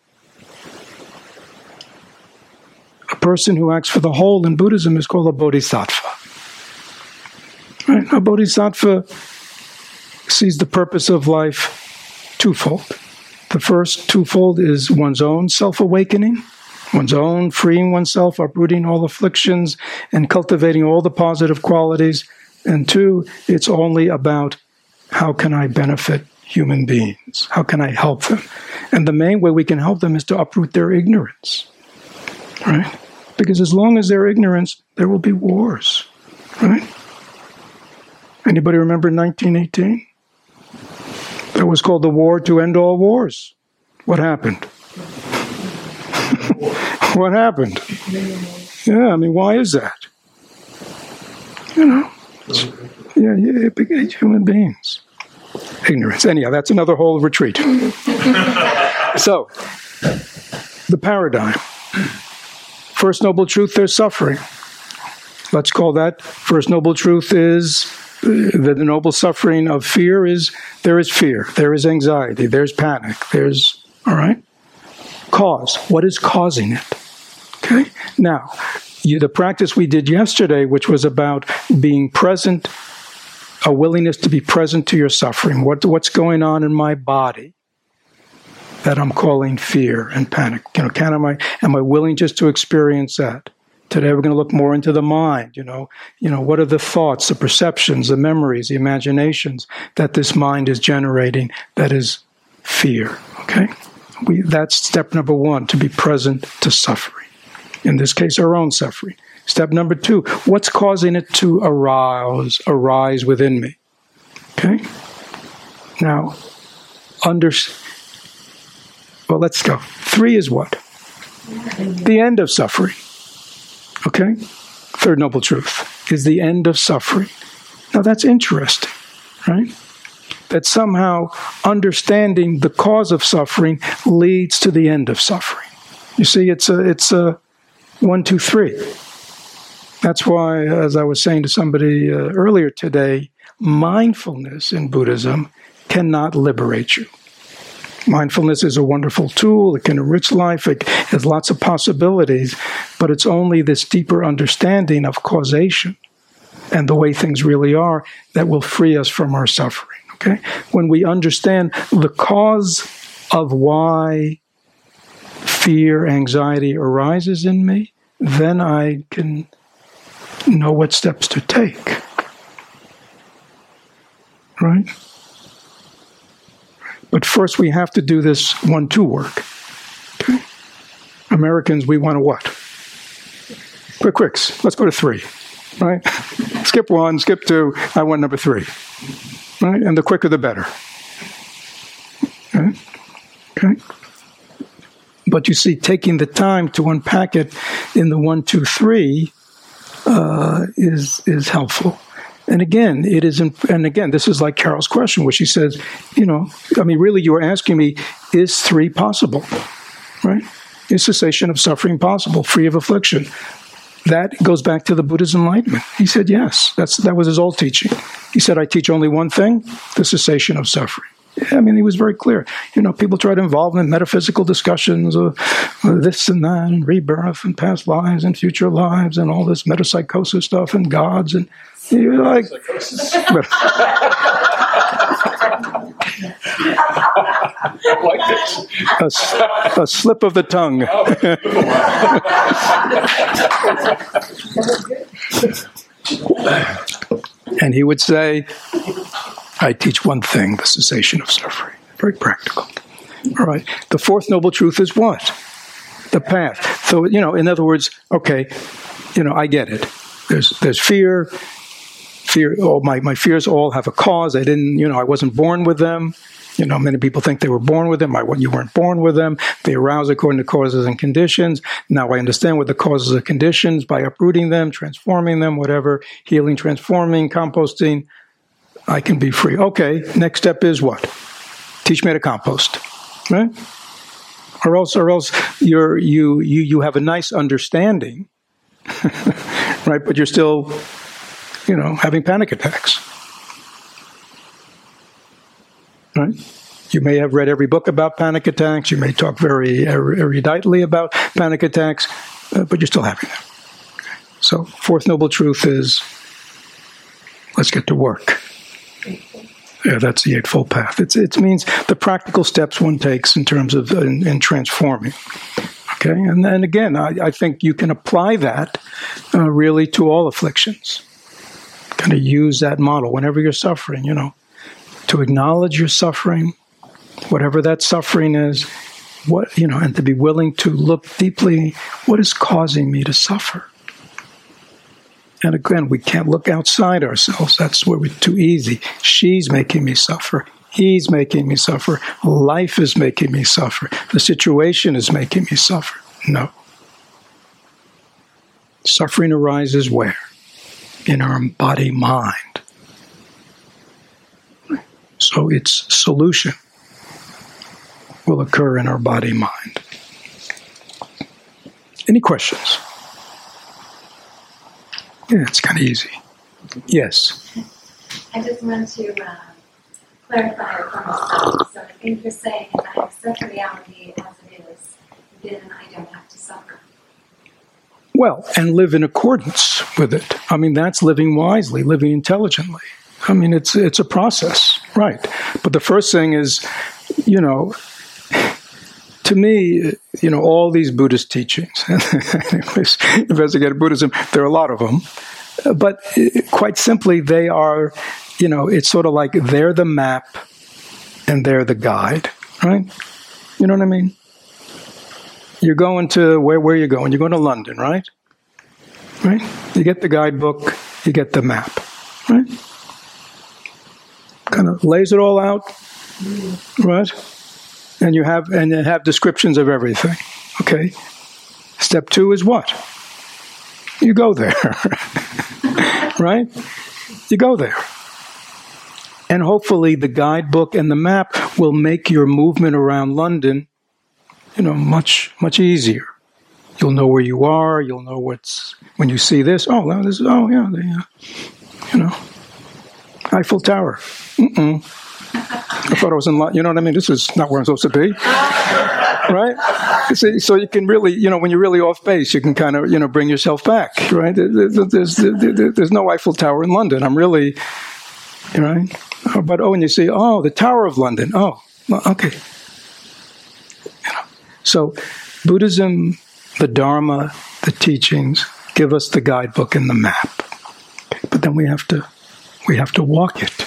A person who acts for the whole in Buddhism is called a bodhisattva. Right? A bodhisattva sees the purpose of life twofold. The first twofold is one's own self-awakening, one's own freeing oneself, uprooting all afflictions, and cultivating all the positive qualities. And two, it's only about how can I benefit human beings? How can I help them? And the main way we can help them is to uproot their ignorance, right? Because as long as they're ignorance, there will be wars, right? Anybody remember nineteen eighteen? That was called the War to End All Wars. What happened? What happened? Yeah, I mean, why is that? You know, yeah, yeah, human beings. Ignorance. Anyhow, that's another whole retreat. So, the paradigm. First noble truth, there's suffering. Let's call that first noble truth is the, the noble suffering of fear is there is fear, there is anxiety, there's panic, there's, all right? Cause. What is causing it? Okay? Now, you, the practice we did yesterday, which was about being present, a willingness to be present to your suffering. What, what's going on in my body that I'm calling fear and panic? You know, can am I am I willing just to experience that? Today we're going to look more into the mind. You know, you know, what are the thoughts, the perceptions, the memories, the imaginations that this mind is generating? That is fear. Okay, we that's step number one: to be present to suffering. In this case, our own suffering. Step number two, what's causing it to arise, arise within me? Okay? Now, under, well, let's go. Three is what? The end of suffering. Okay? Third noble truth is the end of suffering. Now, that's interesting, right? That somehow understanding the cause of suffering leads to the end of suffering. You see, it's a, it's a one, two, three. That's why, as I was saying to somebody uh, earlier today, mindfulness in Buddhism cannot liberate you. Mindfulness is a wonderful tool. It can enrich life. It has lots of possibilities, but it's only this deeper understanding of causation and the way things really are that will free us from our suffering. Okay? When we understand the cause of why fear, anxiety arises in me, then I can know what steps to take. Right? But first we have to do this one-two work. Okay? Americans, we want to what? Quick quicks. Let's go to three. Right? Skip one, skip two, I want number three. Right? And the quicker the better. Okay? Okay? But you see, taking the time to unpack it in the one, two, three uh, is is helpful. And again, it is. In, and again, this is like Carol's question, where she says, you know, I mean, really, you were asking me, is three possible? Right? Is cessation of suffering possible, free of affliction? That goes back to the Buddha's enlightenment. He said, yes. That's that was his old teaching. He said, I teach only one thing: the cessation of suffering. I mean, he was very clear. You know, people try to involve him in metaphysical discussions of this and that, and rebirth, and past lives, and future lives, and all this metapsychosis stuff, and gods, and you're like, but, like this. a, a slip of the tongue. And he would say, I teach one thing, the cessation of suffering. Very practical. All right. The fourth noble truth is what? The path. So, you know, in other words, okay, you know, I get it. There's there's fear. Fear. Oh, my, my fears all have a cause. I didn't, you know, I wasn't born with them. You know, many people think they were born with them. I, well, you weren't born with them. They arouse according to causes and conditions. Now I understand what the causes and conditions by uprooting them, transforming them, whatever, healing, transforming, composting. I can be free. Okay, next step is what? Teach me how to compost, right? Or else, or else you're you you you have a nice understanding, right? But you're still, you know, having panic attacks. Right? You may have read every book about panic attacks. You may talk very eruditely about panic attacks, uh, but you're still having them. Okay. So, fourth noble truth is, let's get to work. Yeah, that's the Eightfold Path. It's, it means the practical steps one takes in terms of in, in transforming. Okay, and then again, I, I think you can apply that uh, really to all afflictions. Kind of use that model whenever you're suffering. You know. To acknowledge your suffering, whatever that suffering is, what you know, and to be willing to look deeply, what is causing me to suffer? And again, we can't look outside ourselves. That's where we're too easy. She's making me suffer. He's making me suffer. Life is making me suffer. The situation is making me suffer. No. Suffering arises where? In our body mind. So its solution will occur in our body-mind. Any questions? Yeah, it's kind of easy. Yes? I just want to uh, clarify it for myself. So I think you're saying if I accept reality as it is, then I don't have to suffer. Well, and live in accordance with it. I mean, that's living wisely, living intelligently. I mean, it's it's a process, right? But the first thing is, you know, to me, you know, all these Buddhist teachings, anyways, investigated Buddhism, there are a lot of them, but quite simply, they are, you know, it's sort of like they're the map and they're the guide, right? You know what I mean? You're going to, where, where are you going? You're going to London, right? Right? You get the guidebook, you get the map, right? Kind of lays it all out, right? And you have and you have descriptions of everything. Okay. Step two is what? You go there, right? You go there, and hopefully the guidebook and the map will make your movement around London, you know, much much easier. You'll know where you are. You'll know what's when you see this. Oh, well, this. Oh, yeah, the, uh, you know, Eiffel Tower. Mm-mm. I thought I was in line. You know what I mean? This is not where I'm supposed to be. Right? See, so you can really, you know, when you're really off base, you can kind of, you know, bring yourself back, right? There's, there's, there's no Eiffel Tower in London. I'm really, you know, but oh, and you see, oh, the Tower of London. Oh, well, okay. You know, so Buddhism, the Dharma, the teachings give us the guidebook and the map. Okay, but then we have to, we have to walk it.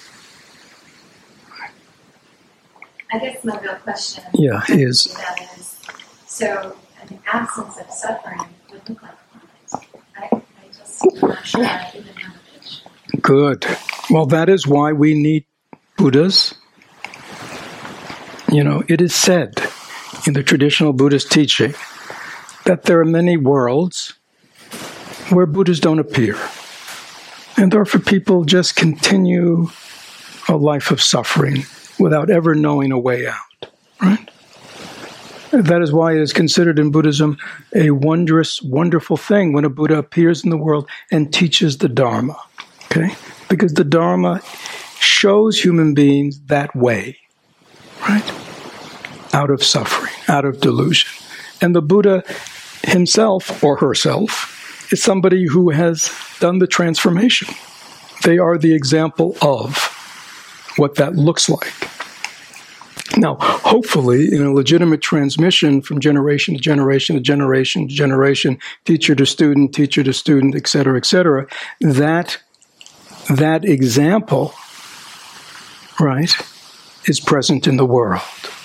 I guess my real question yeah, is, that is, so an absence of suffering would look like light. I, I just am not sure I even have a picture. Good. Well, that is why we need Buddhas. You know, it is said in the traditional Buddhist teaching that there are many worlds where Buddhas don't appear. And therefore people just continue a life of suffering without ever knowing a way out, right? That is why it is considered in Buddhism a wondrous, wonderful thing when a Buddha appears in the world and teaches the Dharma, okay? Because the Dharma shows human beings that way, right? Out of suffering, out of delusion. And the Buddha himself or herself is somebody who has done the transformation. They are the example of what that looks like. Now, hopefully, in a legitimate transmission from generation to generation to generation to generation, teacher to student, teacher to student, et cetera, et cetera, that, that example, right, is present in the world.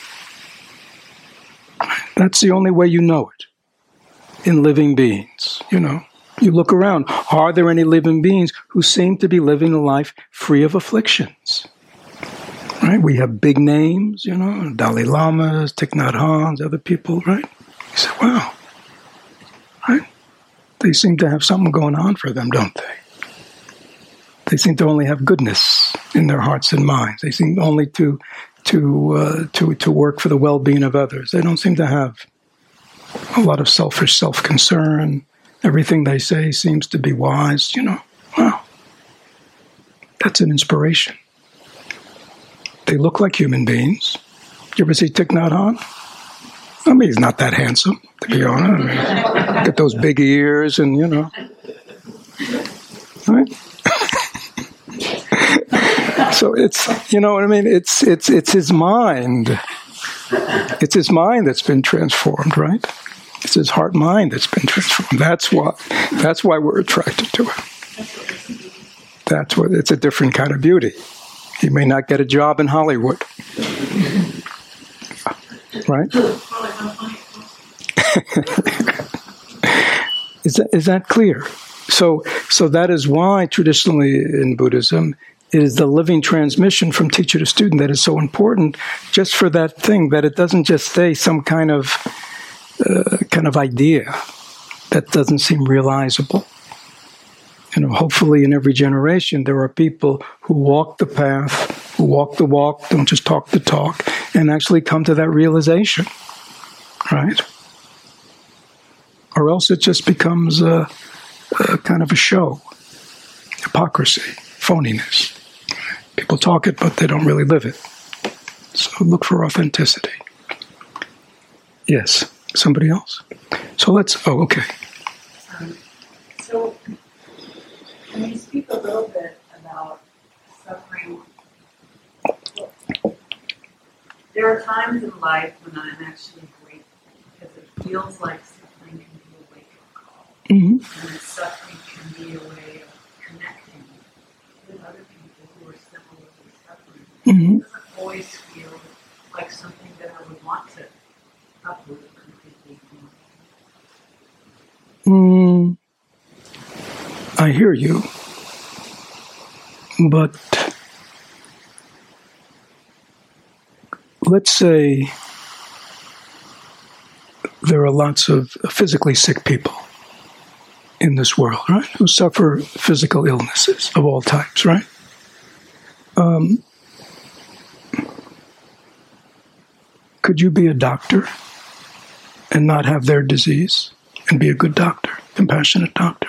That's the only way you know it, in living beings, you know. You look around, are there any living beings who seem to be living a life free of afflictions? Right? right? We have big names, you know, Dalai Lamas, Thich Nhat Hanh, other people, right? You say, wow, right? They seem to have something going on for them, don't they? They seem to only have goodness in their hearts and minds. They seem only to to uh, to to work for the well-being of others. They don't seem to have a lot of selfish self-concern. Everything they say seems to be wise, you know. Wow. That's an inspiration. They look like human beings. You ever see Thich Nhat Hanh? I mean, he's not that handsome, to be honest. I mean, get those big ears and, you know. Right? So it's, you know what I mean? It's it's it's his mind. It's his mind that's been transformed, right? It's his heart mind that's been transformed. That's why that's why we're attracted to it. That's what it's a different kind of beauty. He may not get a job in Hollywood. Right? Is that is that clear? So so that is why traditionally in Buddhism it is the living transmission from teacher to student that is so important, just for that thing, that it doesn't just stay some kind of uh, kind of idea that doesn't seem realizable. You know, hopefully in every generation there are people who walk the path, who walk the walk, don't just talk the talk, and actually come to that realization, right? Or else it just becomes a, a kind of a show, hypocrisy, phoniness. People talk it, but they don't really live it. So look for authenticity. Yes, somebody else? So let's, oh, okay. Um, so, can you speak a little bit about suffering? There are times in life when I'm actually grateful because it feels like suffering can be a wake-up call. Mm-hmm. And that suffering can be a way of connecting with other people who are similarly suffering. Mm-hmm. It doesn't always feel like something that I would want to uproot completely. Mm, I hear you, but let's say there are lots of physically sick people in this world, right, who suffer physical illnesses of all types, right? Um, could you be a doctor and not have their disease and be a good doctor, compassionate doctor?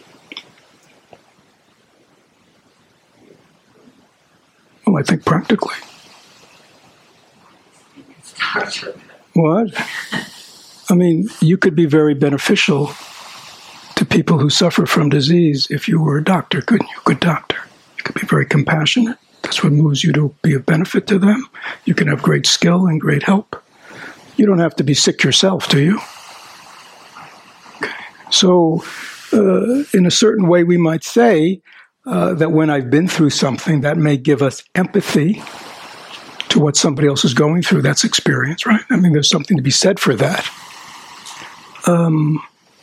Well, I think practically. What? I mean, you could be very beneficial to people who suffer from disease if you were a doctor, couldn't you? Good doctor. You could be very compassionate. That's what moves you to be of benefit to them. You can have great skill and great help. You don't have to be sick yourself, do you? Okay. So, uh, in a certain way, we might say uh, that when I've been through something, that may give us empathy to what somebody else is going through. That's experience, right? I mean, there's something to be said for that. Um,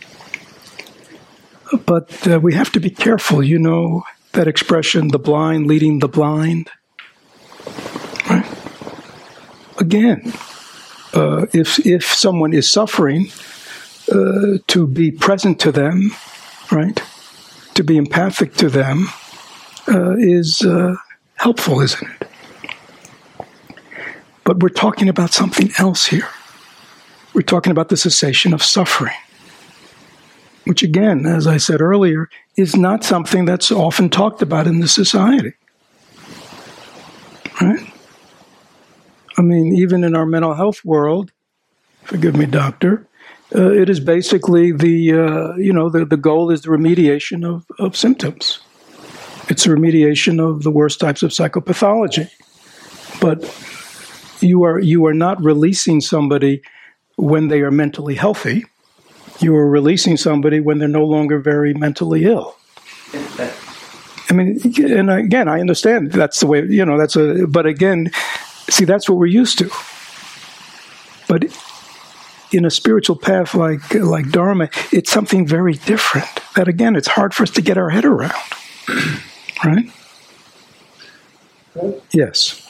but uh, we have to be careful, you know, that expression, the blind leading the blind. Right? Again, uh, if if someone is suffering, uh, to be present to them, right? To be empathic to them uh, is uh, helpful, isn't it? But we're talking about something else here. We're talking about the cessation of suffering, which again, as I said earlier, is not something that's often talked about in the society. Right? I mean, even in our mental health world, forgive me, doctor, uh, it is basically the, uh, you know, the, the goal is the remediation of, of symptoms. It's the remediation of the worst types of psychopathology. But you are you are not releasing somebody when they are mentally healthy. You are releasing somebody when they're no longer very mentally ill. I mean, and again, I understand that's the way, you know, that's a, but again, see, that's what we're used to. But in a spiritual path like, like Dharma, it's something very different. That again, it's hard for us to get our head around. Right? Yes.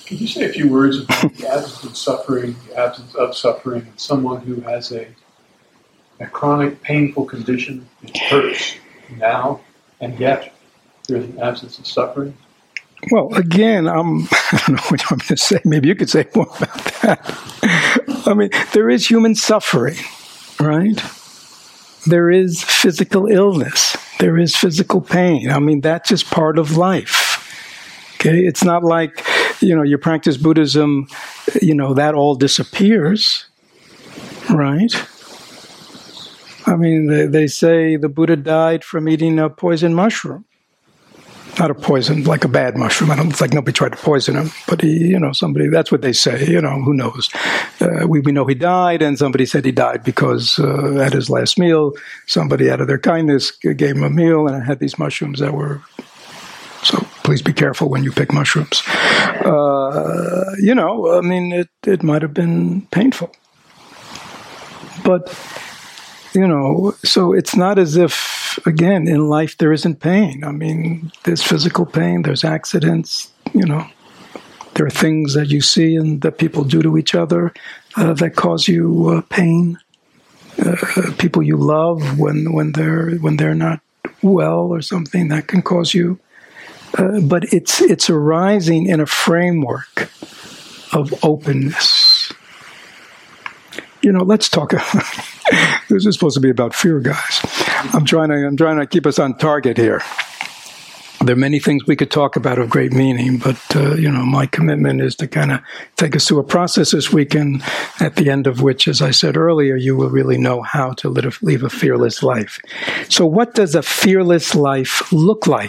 Could you say a few words about the absence of suffering, the absence of suffering, and someone who has a a chronic, painful condition that hurts now, and yet there's an absence of suffering? Well, again, I'm, I don't know what you want me to say. Maybe you could say more about that. I mean, there is human suffering, right? There is physical illness. There is physical pain. I mean, that's just part of life. Okay? It's not like, you know, you practice Buddhism, you know, that all disappears, right? I mean, they, they say the Buddha died from eating a poison mushroom. Not a poison, like a bad mushroom. I don't, it's like nobody tried to poison him. But he, you know, somebody, that's what they say, you know, who knows. Uh, we, we know he died, and somebody said he died because uh, at his last meal, somebody out of their kindness gave him a meal, and it had these mushrooms that were... So please be careful when you pick mushrooms. Uh, you know, I mean, it, it might have been painful. But... You know, so it's not as if, again, in life there isn't pain. I mean, there's physical pain, there's accidents, you know. There are things that you see and that people do to each other uh, that cause you uh, pain. Uh, people you love when when they're when they're not well or something, that can cause you. Uh, but it's it's arising in a framework of openness. You know, let's talk. This is supposed to be about fear, guys. I'm trying to I'm trying to keep us on target here. There are many things we could talk about of great meaning, but uh, you know, my commitment is to kind of take us through a process this weekend, at the end of which, as I said earlier, you will really know how to live, live a fearless life. So, what does a fearless life look like?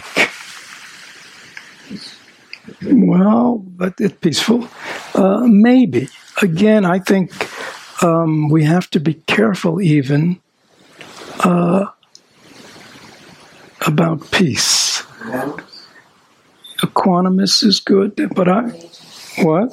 Well, but it's peaceful. Uh, maybe. Again, I think. Um, we have to be careful even uh, about peace. Equanimous is good, but I... What?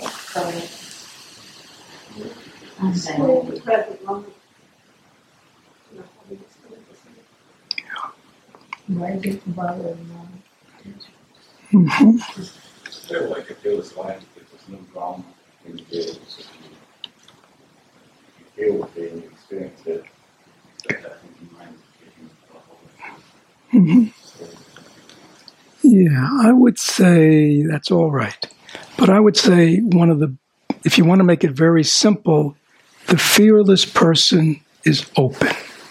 Mm-hmm. So like if there was life, if there's no drama in the day, feel with it and experience it, that I think you mind mm-hmm. Yeah, I would say that's all right. But I would say one of the, if you want to make it very simple, the fearless person is open.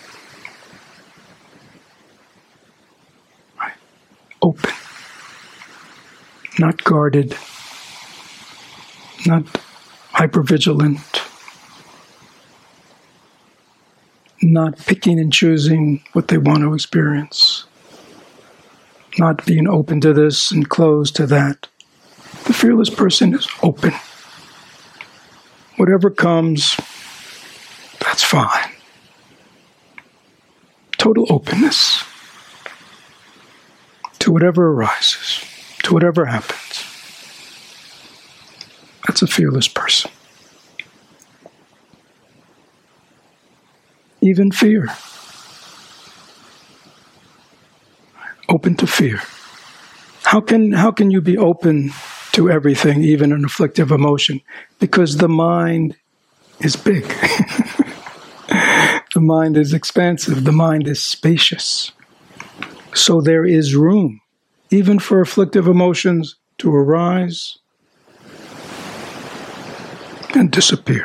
Right. Open. Not guarded. Not hypervigilant. Not picking and choosing what they want to experience. Not being open to this and closed to that. The fearless person is open. Whatever comes, that's fine. Total openness to whatever arises, to whatever happens. That's a fearless person. Even fear. Open to fear. How can how can you be open to everything, even an afflictive emotion? Because the mind is big. The mind is expansive. The mind is spacious. So there is room, even for afflictive emotions to arise and disappear.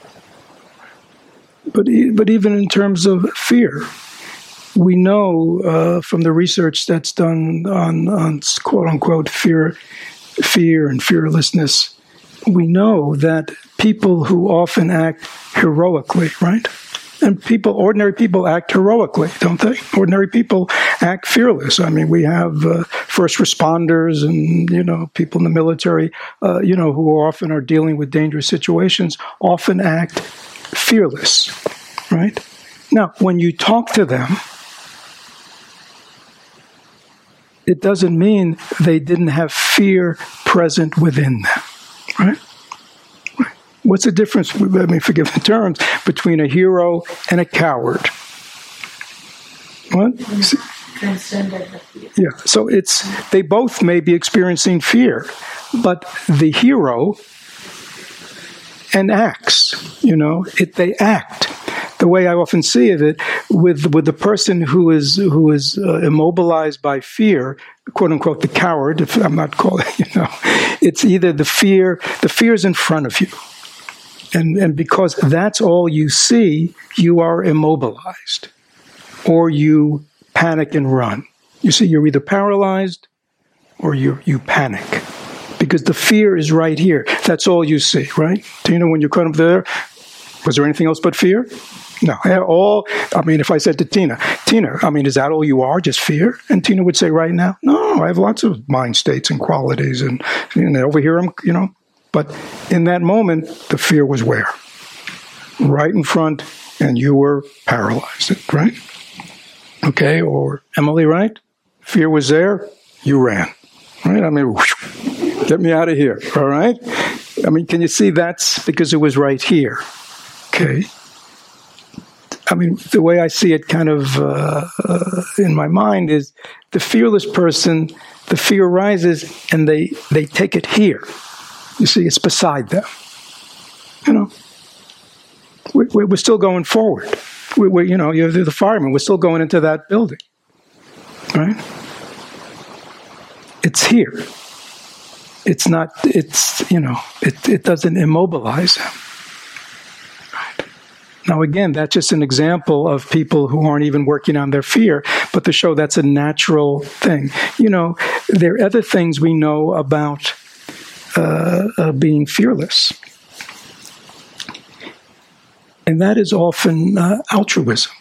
But but even in terms of fear, we know uh, from the research that's done on, on quote unquote fear, fear and fearlessness, we know that people who often act heroically, right? And people, ordinary people act heroically, don't they? Ordinary people act fearless. I mean, we have uh, first responders and, you know, people in the military, uh, you know, who often are dealing with dangerous situations, often act fearless, right? Now, when you talk to them, it doesn't mean they didn't have fear present within them, right? What's the difference, let me forgive the terms, between a hero and a coward? What? transcended the fear. Yeah, so it's, they both may be experiencing fear, but the hero enacts, you know, it, they act. The way I often see it, with with the person who is who is uh, immobilized by fear, quote unquote, the coward. If I'm not calling, you know, it's either the fear. The fear is in front of you, and and because that's all you see, you are immobilized, or you panic and run. You see, you're either paralyzed, or you you panic, because the fear is right here. That's all you see, right? Do you know when you're caught up there? Was there anything else but fear? No, all, I mean, if I said to Tina, Tina, I mean, is that all you are, just fear? And Tina would say right now, no, I have lots of mind states and qualities, and, and over here, I'm, you know. But in that moment, the fear was where? Right in front, and you were paralyzed, right? Okay, or Emily, right? Fear was there, you ran, right? I mean, whoosh, get me out of here, all right? I mean, can you see that's because it was right here, okay? I mean, the way I see it kind of uh, uh, in my mind is the fearless person, the fear rises and they, they take it here. You see, it's beside them. You know, we, we, we're still going forward. We, we, you know, you're the fireman. We're still going into that building. Right? It's here. It's not, it's, you know, it, it doesn't immobilize them. Now, again, that's just an example of people who aren't even working on their fear, but to show that's a natural thing. You know, there are other things we know about uh, uh, being fearless. And that is often uh, altruism.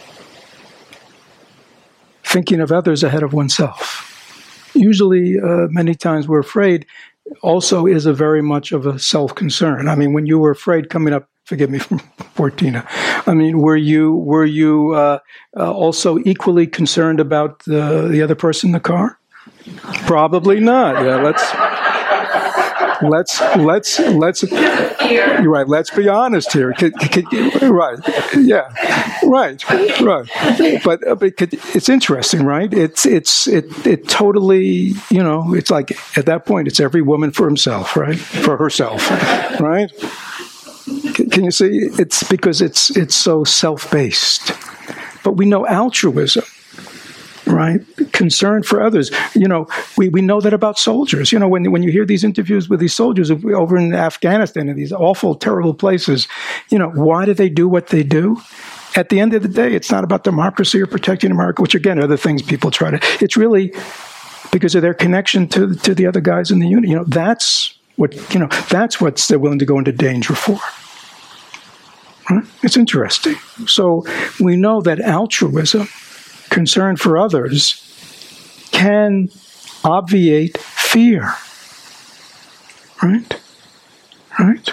Thinking of others ahead of oneself. Usually, uh, many times we're afraid also is a very much of a self-concern. I mean, when you were afraid coming up, forgive me from Fortina. I mean, were you were you uh, uh, also equally concerned about the the other person in the car? Probably not. Yeah, let's let's let's let's. You're right. Let's be honest here. Could, could, right. Yeah. Right. Right. But, uh, but could, it's interesting, right? It's it's it it totally. You know, it's like at that point, it's every woman for himself, right? For herself, right? Can you see? It's because it's it's so self-based. But we know altruism, right? Concern for others. You know, we, we know that about soldiers. You know, when when you hear these interviews with these soldiers over in Afghanistan and these awful, terrible places, you know, why do they do what they do? At the end of the day, it's not about democracy or protecting America, which again, are the things people try to. It's really because of their connection to to the other guys in the unit. You know, that's what you know. That's what they're willing to go into danger for. Right? It's interesting. So we know that altruism, concern for others, can obviate fear. Right? Right?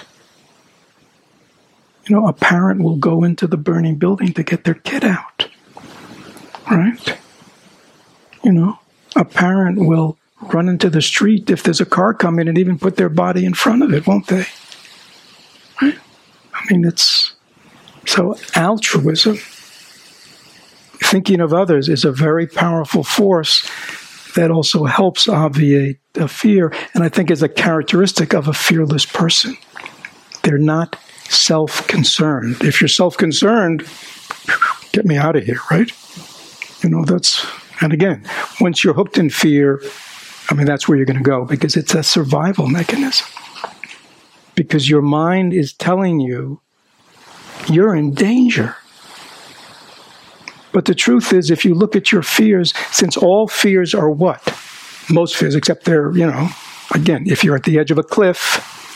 You know, a parent will go into the burning building to get their kid out. Right? You know, a parent will run into the street if there's a car coming and even put their body in front of it, won't they? Right? I mean, it's... So altruism, thinking of others, is a very powerful force that also helps obviate a fear, and I think is a characteristic of a fearless person. They're not self-concerned. If you're self-concerned, get me out of here, right? You know, that's, and again, once you're hooked in fear, I mean, that's where you're going to go, because it's a survival mechanism. Because your mind is telling you you're in danger. But the truth is, if you look at your fears, since all fears are what? Most fears, except they're, you know, again, if you're at the edge of a cliff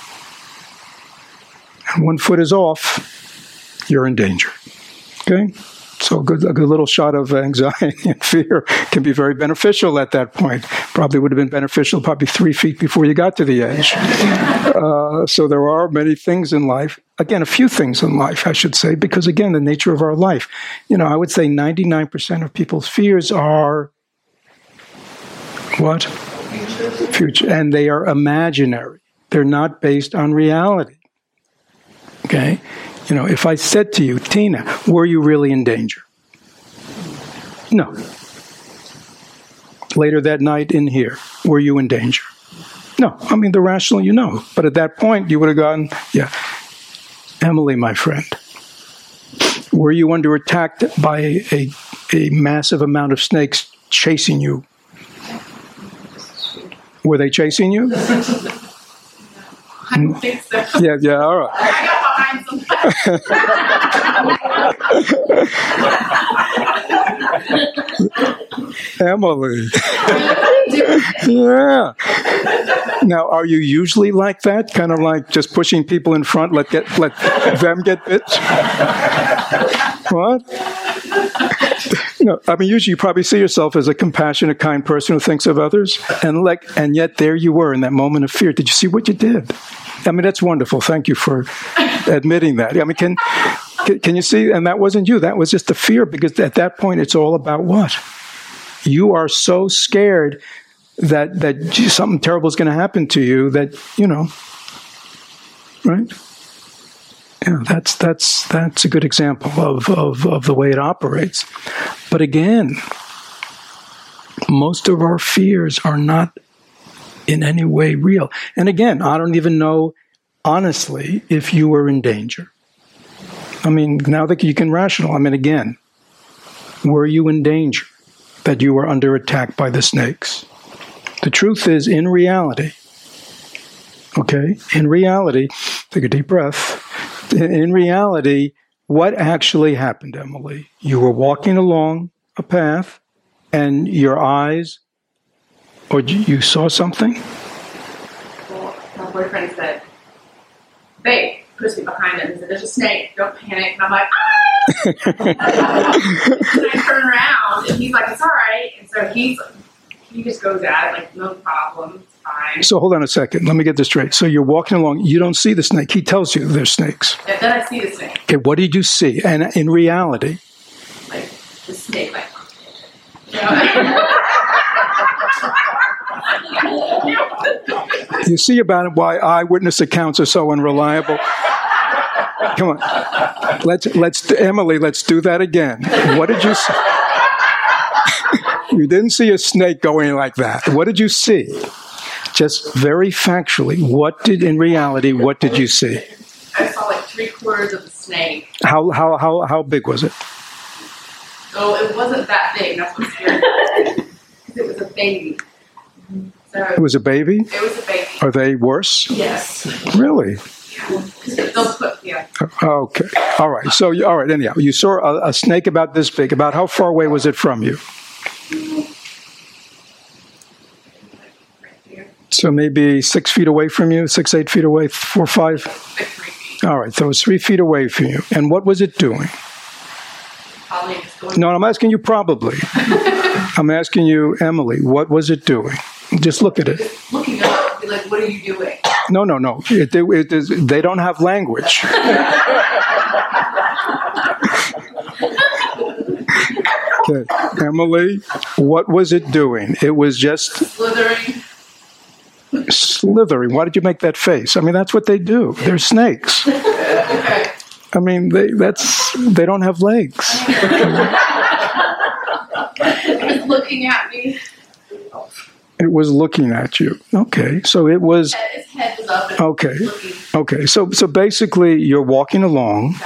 and one foot is off, you're in danger. Okay? So a good, a good little shot of anxiety and fear can be very beneficial at that point. Probably would have been beneficial probably three feet before you got to the edge. Uh, so there are many things in life. Again, a few things in life, I should say, because again, the nature of our life. You know, I would say ninety-nine percent of people's fears are what? Future. Future. And they are imaginary. They're not based on reality. Okay? You know, if I said to you, Tina, were you really in danger? No. later that night in here, were you in danger? No. I mean, the rational, you know. But at that point, you would have gone, yeah. Emily, my friend, were you under attack by a, a massive amount of snakes chasing you? Were they chasing you? I don't think so. Yeah, yeah, all right. I got behind somebody. Emily. Yeah. Now, are you usually like that? Kind of like just pushing people in front, let get let them get bit? What? No, I mean, usually you probably see yourself as a compassionate, kind person who thinks of others, and like, and yet there you were in that moment of fear. Did you see what you did? I mean, that's wonderful. Thank you for admitting that. I mean, can can, can you see? And that wasn't you. That was just the fear, because at that point, it's all about what? You are so scared that that something terrible is going to happen to you that, you know, right? Yeah, that's that's that's a good example of, of, of the way it operates. But again, most of our fears are not in any way real. And again, I don't even know, honestly, if you were in danger. I mean, now that you can rational, I mean, again, were you in danger that you were under attack by the snakes? The truth is, in reality, okay, in reality, take a deep breath. In reality, what actually happened, Emily? You were walking along a path, and your eyes, or you saw something? Well, my boyfriend said, babe, pushed me behind him and said, there's a snake, don't panic. And I'm like, ah! And I turn around, and he's like, it's all right. And so he's, he just goes at it, like, no problem, it's fine. So hold on a second. Let me get this straight. So you're walking along. You don't see the snake. He tells you there's snakes. And then I see the snake. Okay, what did you see? And in reality? Like, the snake, like, you know? You see about why eyewitness accounts are so unreliable? Come on. Let's, let's, Emily, let's do that again. What did you see? You didn't see a snake going like that. What did you see? Just very factually, what did, in reality, what did you see? I saw like three quarters of the snake. How how how how big was it? So it wasn't that big. That's what scared me. Because it was a baby. So It was a baby? it was a baby. Are they worse? Yes. Really? They'll put, yeah. Okay. All right. So, you- all right. Anyhow, you saw a, a snake about this big. About how far away was it from you? Right here. So maybe six feet away from you, six, eight feet away, four, five. Like three feet. All right. So it was three feet away from you. And what was it doing? Probably just going. No, I'm asking you probably. I'm asking you, Emily, what was it doing? Just look at it. Looking up, be like, what are you doing? No, no, no. It, it, it is, they don't have language. Okay. Emily, what was it doing? It was just Slithering. slithering. Why did you make that face? I mean, that's what they do. They're snakes. Okay. I mean, they that's they don't have legs. It was looking at me. It was looking at you. Okay. So it was His head was up and okay. looking. Okay. So so basically you're walking along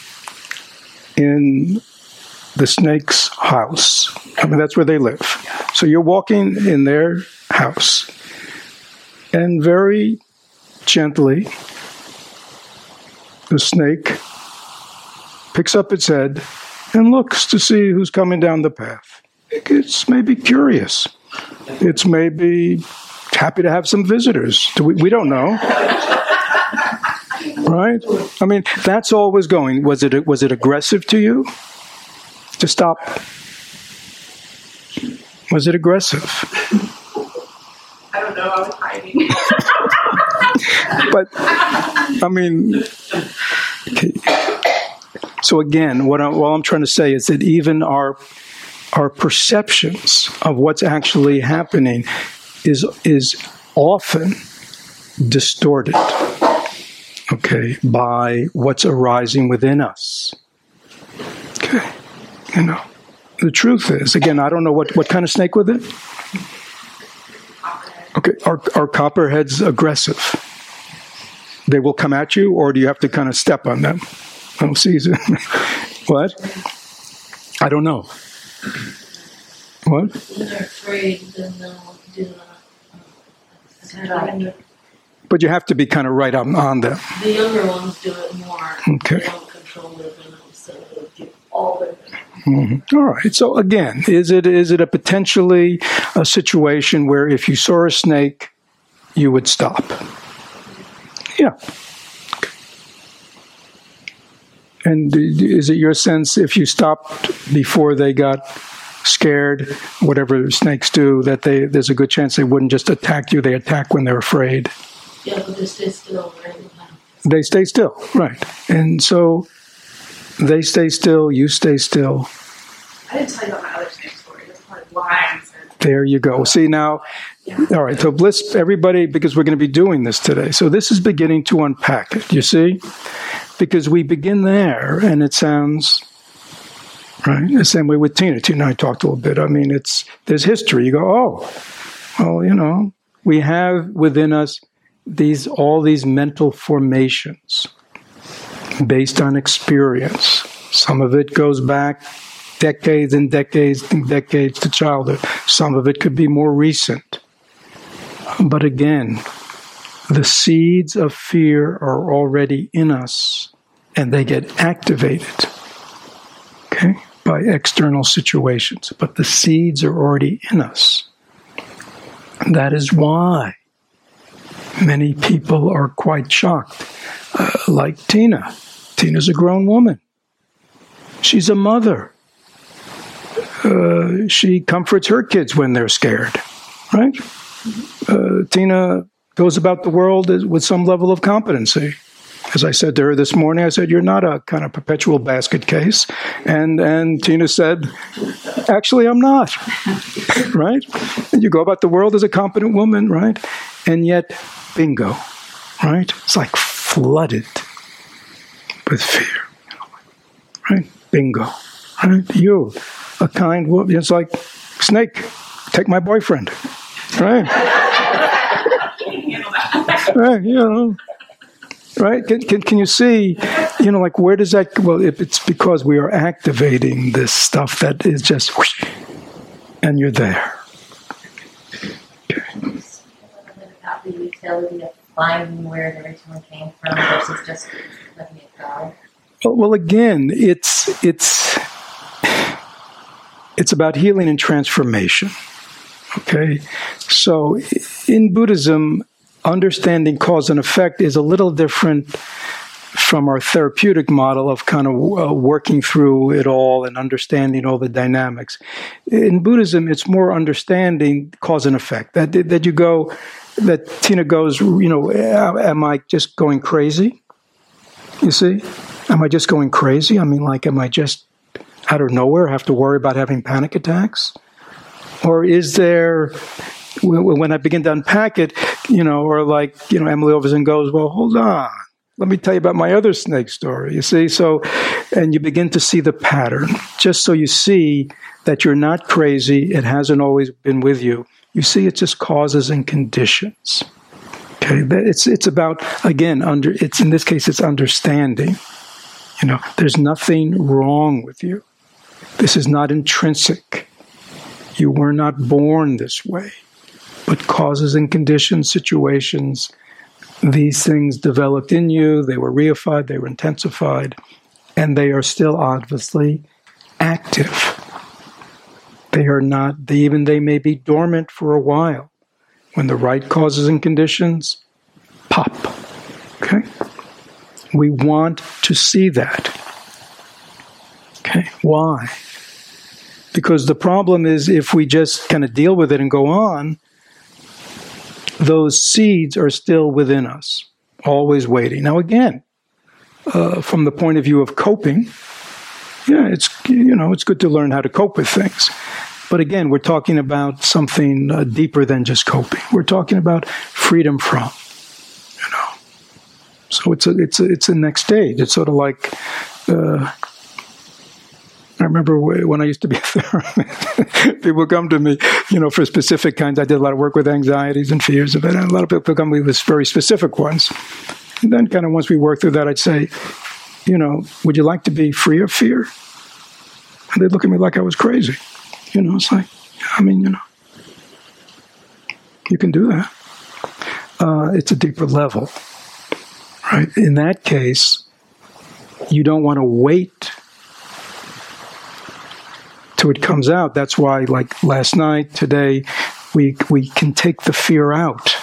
in the snake's house. I mean, that's where they live. So you're walking in their house, and very gently, the snake picks up its head and looks to see who's coming down the path. It's maybe curious. It's maybe happy to have some visitors. Do We, we don't know. Right? I mean, that's all was going. Was it was it aggressive to you? To stop? Was it aggressive? I don't know, I was hiding. But, I mean, okay. So again, what, I, what I'm trying to say is that even our our perceptions of what's actually happening is is often distorted, okay, by what's arising within us. Okay, you know, the truth is, again, I don't know what, what kind of snake was it? Okay, are, are copperheads aggressive? They will come at you, or do you have to kind of step on them? I don't see. What? I don't know. What? When they're afraid, then they'll do that. But you have to be kind of right on, on them. The younger ones do it more. Okay. They don't control their venom, so they do all their venom. Mm-hmm. All right. So again, is it is it a potentially a situation where if you saw a snake, you would stop? Yeah. And is it your sense if you stopped before they got scared, whatever snakes do, that they there's a good chance they wouldn't just attack you, they attack when they're afraid? Yeah, but they stay still, right? They stay still, right. And so they stay still, you stay still. I didn't tell you about my other snake story. That's part of why I'm saying. There you go. See now, Yeah. all right, so let's, everybody, because we're going to be doing this today. So this is beginning to unpack it, you see? Because we begin there, and it sounds, right, the same way with Tina. Tina and I talked a little bit. I mean, it's, there's history. You go, oh, well, you know, we have within us these, all these mental formations based on experience. Some of it goes back decades and decades and decades to childhood. Some of it could be more recent. But again, the seeds of fear are already in us, and they get activated, okay, by external situations. But the seeds are already in us. And that is why many people are quite shocked, uh, like Tina. Tina's a grown woman. She's a mother. Uh, she comforts her kids when they're scared, right? Uh, Tina goes about the world with some level of competency. As I said to her this morning, I said, you're not a kind of perpetual basket case. And and Tina said, actually, I'm not, right? And you go about the world as a competent woman, right? And yet, bingo, right? It's like flooded with fear, right? Bingo, right? You, a kind woman, it's like, snake, take my boyfriend, right? Right, you know, right? Can, can can you see, you know, like where does that? Well, if it's because we are activating this stuff that is just, whoosh, and you're there. Okay. A little bit about the utility of finding where it originally came from versus just letting it go. Well, well, again, it's it's it's about healing and transformation. Okay, so in Buddhism, understanding cause and effect is a little different from our therapeutic model of kind of uh, working through it all and understanding all the dynamics. In Buddhism, it's more understanding cause and effect. That that you go, that Tina goes, you know, am I just going crazy? You see? Am I just going crazy? I mean, like, am I just out of nowhere have to worry about having panic attacks? Or is there, when I begin to unpack it, you know, or like, you know, Emily Overton goes, well, hold on. Let me tell you about my other snake story, you see? So, and you begin to see the pattern, just so you see that you're not crazy. It hasn't always been with you. You see, it's just causes and conditions. Okay, it's it's about, again, under it's in this case, it's understanding. You know, there's nothing wrong with you. This is not intrinsic. You were not born this way. But causes and conditions, situations, these things developed in you, they were reified, they were intensified, and they are still obviously active. They are not, they, even they may be dormant for a while. When the right causes and conditions pop. Okay? We want to see that. Okay? Why? Because the problem is if we just kind of deal with it and go on, those seeds are still within us, always waiting. Now again, uh, from the point of view of coping, yeah, it's, you know, it's good to learn how to cope with things. But again, we're talking about something uh, deeper than just coping. We're talking about freedom from, you know. So it's a it's a, it's a next stage. It's sort of like uh, I remember when I used to be a therapist, people would come to me, you know, for specific kinds. I did a lot of work with anxieties and fears of it. And a lot of people come to me with very specific ones. And then kind of once we work through that, I'd say, you know, would you like to be free of fear? And they'd look at me like I was crazy. You know, it's like, I mean, you know, you can do that. Uh, it's a deeper level, right? In that case, you don't want to wait till it comes out. That's why, like last night, today, we we can take the fear out,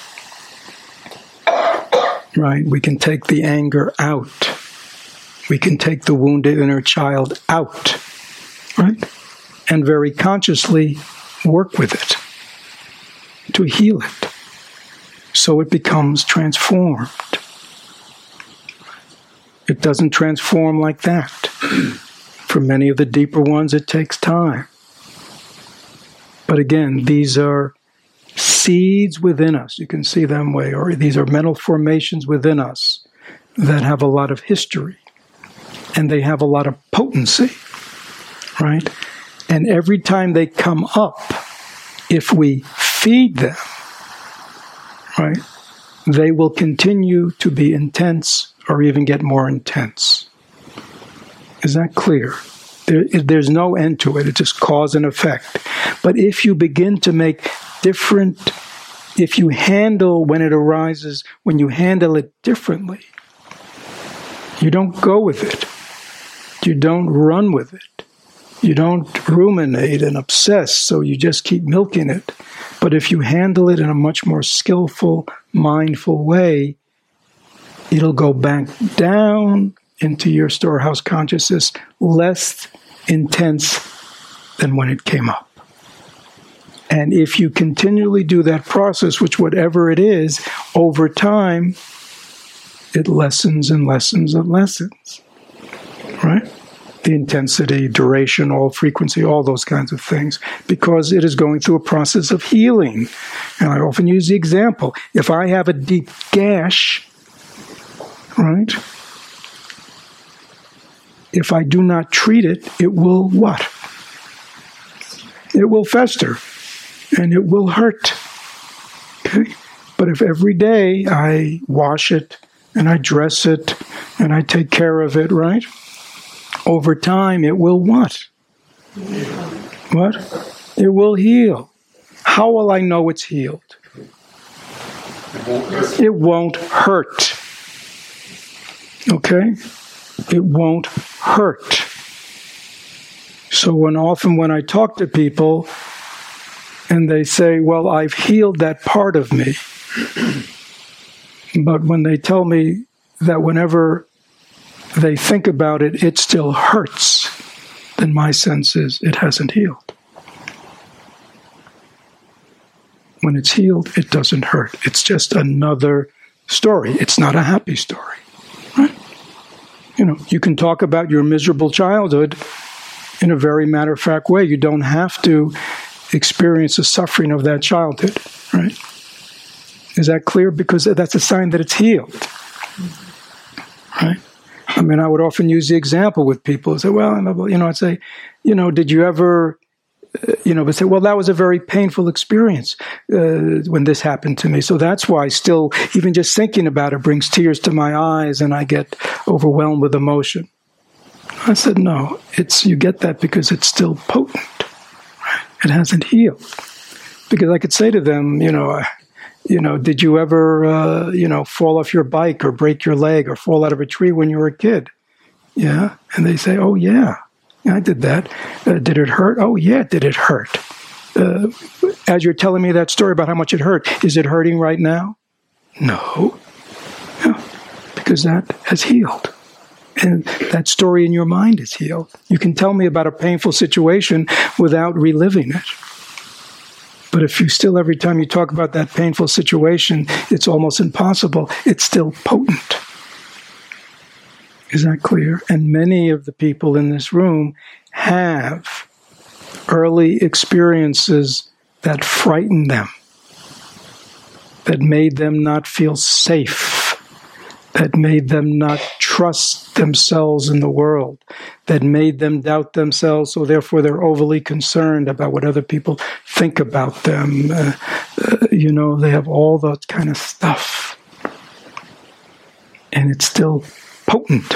right? We can take the anger out. We can take the wounded inner child out, right? And very consciously work with it to heal it so it becomes transformed. It doesn't transform like that. For many of the deeper ones, it takes time. But again, these are seeds within us. You can see them way, or these are mental formations within us that have a lot of history. And they have a lot of potency, right? And every time they come up, if we feed them, right, they will continue to be intense or even get more intense. Is that clear? There, there's no end to it. It's just cause and effect. But if you begin to make different, if you handle when it arises, when you handle it differently, you don't go with it. You don't run with it. You don't ruminate and obsess, so you just keep milking it. But if you handle it in a much more skillful, mindful way, it'll go back down into your storehouse consciousness, less intense than when it came up. And if you continually do that process, which whatever it is, over time, it lessens and lessens and lessens. Right? The intensity, duration, all frequency, all those kinds of things, because it is going through a process of healing. And I often use the example. If I have a deep gash, right? If I do not treat it, it will what? It will fester and it will hurt. Okay? But if every day I wash it and I dress it and I take care of it, right? Over time, it will what? What? It will heal. How will I know it's healed? It won't hurt. Okay? It won't hurt. So when often when I talk to people and they say, well, I've healed that part of me. But when they tell me that whenever they think about it, it still hurts, then my sense is it hasn't healed. When it's healed, it doesn't hurt. It's just another story. It's not a happy story. Right? You know, you can talk about your miserable childhood in a very matter-of-fact way. You don't have to experience the suffering of that childhood. Right? Is that clear? Because that's a sign that it's healed. Right? I mean, I would often use the example with people. Say, well, you know, I'd say, you know, did you ever, uh, you know, but say, well, that was a very painful experience uh, when this happened to me. So that's why still, even just thinking about it brings tears to my eyes and I get overwhelmed with emotion. I said, no, it's you get that because it's still potent. Right? It hasn't healed. Because I could say to them, you know, You know, did you ever, uh, you know, fall off your bike or break your leg or fall out of a tree when you were a kid? Yeah. And they say, oh, yeah, I did that. Uh, did it hurt? Oh, yeah, did it hurt? Uh, as you're telling me that story about how much it hurt, is it hurting right now? No. No, because that has healed. And that story in your mind is healed. You can tell me about a painful situation without reliving it. But if you still, every time you talk about that painful situation, it's almost impossible, it's still potent. Is that clear? And many of the people in this room have early experiences that frightened them, that made them not feel safe, that made them not trust themselves in the world, that made them doubt themselves, so therefore they're overly concerned about what other people think about them. Uh, uh, you know, they have all that kind of stuff. And it's still potent.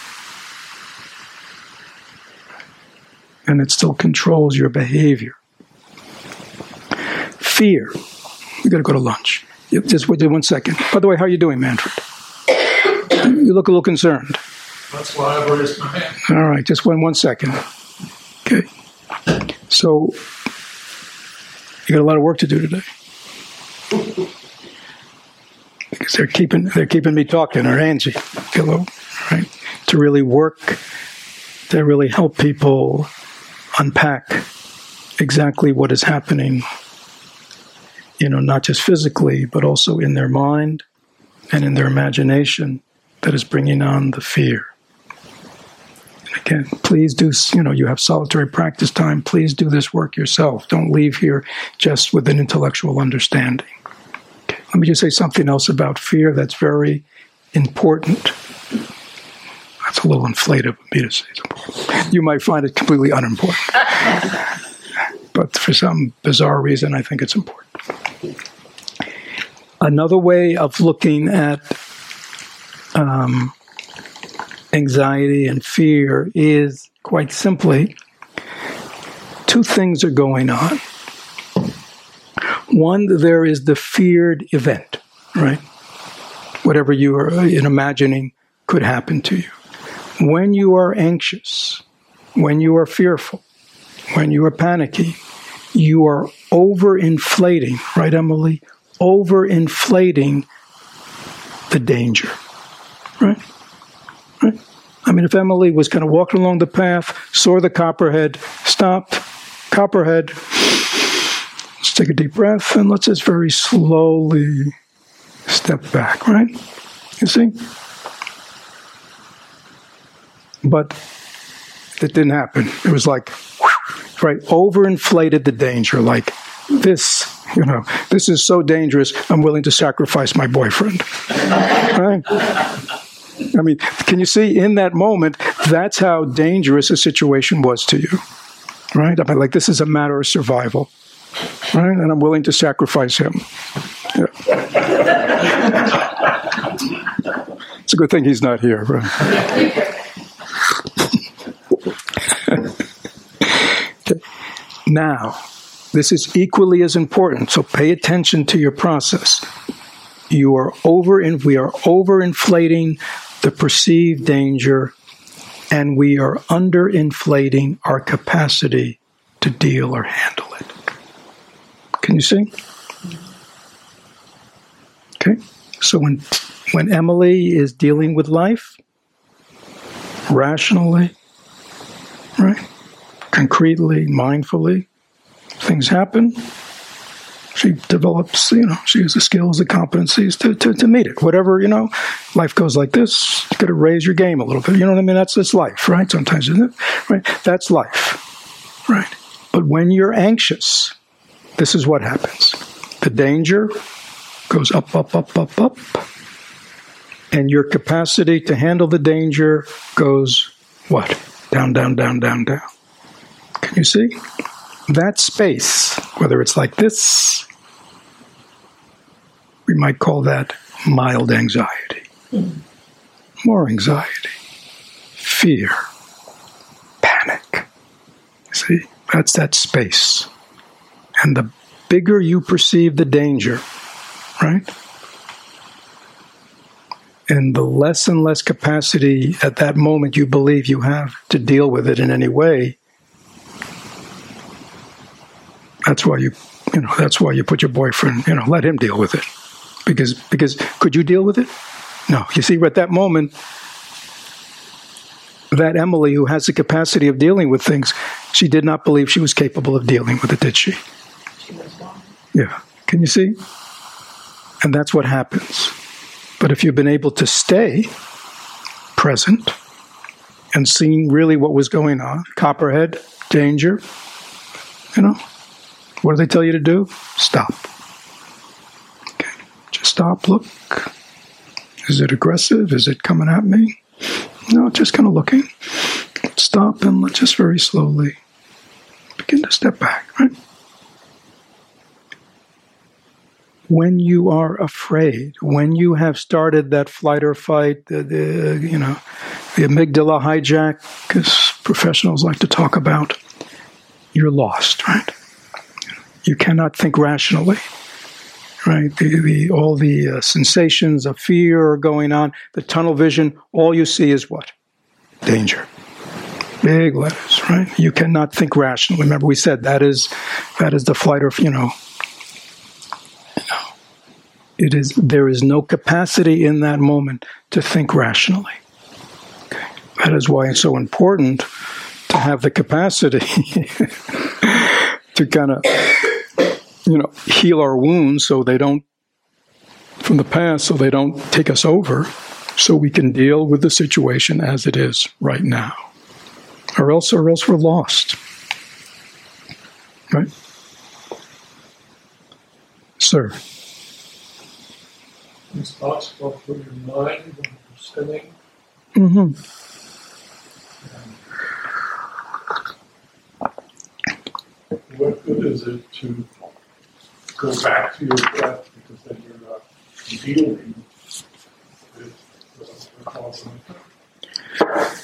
And it still controls your behavior. Fear. We got to go to lunch. Just wait one second. By the way, how are you doing, Manfred? You look a little concerned. That's why I raised my hand. All right, just one one second. Okay. So you got a lot of work to do today. Because they're keeping they're keeping me talking, or Angie, hello, right? To really work, to really help people unpack exactly what is happening, you know, not just physically, but also in their mind and in their imagination that is bringing on the fear. And again, please do, you know, you have solitary practice time. Please do this work yourself. Don't leave here just with an intellectual understanding. Okay. Let me just say something else about fear that's very important. That's a little inflated of me to say. You might find it completely unimportant. But for some bizarre reason, I think it's important. Another way of looking at um, anxiety and fear is, quite simply, two things are going on. One, there is the feared event, right? Whatever you are imagining could happen to you. When you are anxious, when you are fearful, when you are panicky, you are overinflating, right, Emily? Overinflating the danger, right? Right? I mean, if Emily was kind of walking along the path, saw the copperhead, stopped, copperhead, let's take a deep breath, and let's just very slowly step back, right? You see? But it didn't happen. It was like, whew, right, overinflated the danger, like this, you know, this is so dangerous, I'm willing to sacrifice my boyfriend. Right? I mean, can you see in that moment, that's how dangerous a situation was to you. Right? I mean, like, this is a matter of survival. Right? And I'm willing to sacrifice him. Yeah. It's a good thing he's not here, right? Okay. Now, this is equally as important, so pay attention to your process. You are over, in, we are overinflating the perceived danger, and we are underinflating our capacity to deal or handle it. Can you see? Okay. So when when Emily is dealing with life, rationally, right, concretely, mindfully, things happen. She develops, you know, she has the skills, the competencies to, to, to meet it. Whatever, you know, life goes like this, you got to raise your game a little bit. You know what I mean? That's just life, right? Sometimes, isn't it? Right? That's life, right? But when you're anxious, this is what happens. The danger goes up, up, up, up, up. And your capacity to handle the danger goes what? Down, down, down, down, down. Can you see? That space, whether it's like this, we might call that mild anxiety. Mm. More anxiety. Fear. Panic. See? That's that space. And the bigger you perceive the danger, right? And the less and less capacity at that moment you believe you have to deal with it in any way, that's why you, you know, that's why you put your boyfriend, you know, let him deal with it. Because, because could you deal with it? No. You see, at that moment, that Emily who has the capacity of dealing with things, she did not believe she was capable of dealing with it, did she? She was wrong. Yeah. Can you see? And that's what happens. But if you've been able to stay present and seeing really what was going on, copperhead, danger, you know, what do they tell you to do? Stop. Okay. Just stop, look. Is it aggressive? Is it coming at me? No, just kind of looking. Stop and let's just very slowly begin to step back, right? When you are afraid, when you have started that flight or fight, the, the you know, the amygdala hijack, as professionals like to talk about, you're lost, right? You cannot think rationally, right? The, the, all the uh, sensations of fear are going on. The tunnel vision, all you see is what? Danger. Big letters, right? You cannot think rationally. Remember, we said that is that is the flight or, you know, you know, it is. There is no capacity in that moment to think rationally. Okay, that is why it's so important to have the capacity to kind of, you know, heal our wounds so they don't, from the past, so they don't take us over, so we can deal with the situation as it is right now. Or else, or else we're lost. Right? Sir? These thoughts go through your mind when you're sitting. Mm-hmm. What good is it to go back to your breath because then you're not dealing with the cause and effect?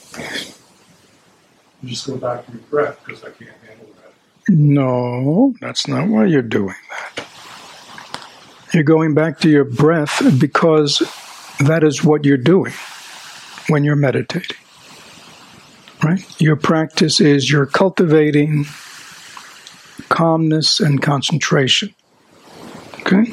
You just go back to your breath because I can't handle that. No, that's not why you're doing that. You're going back to your breath because that is what you're doing when you're meditating. Right? Your practice is you're cultivating calmness and concentration. Okay?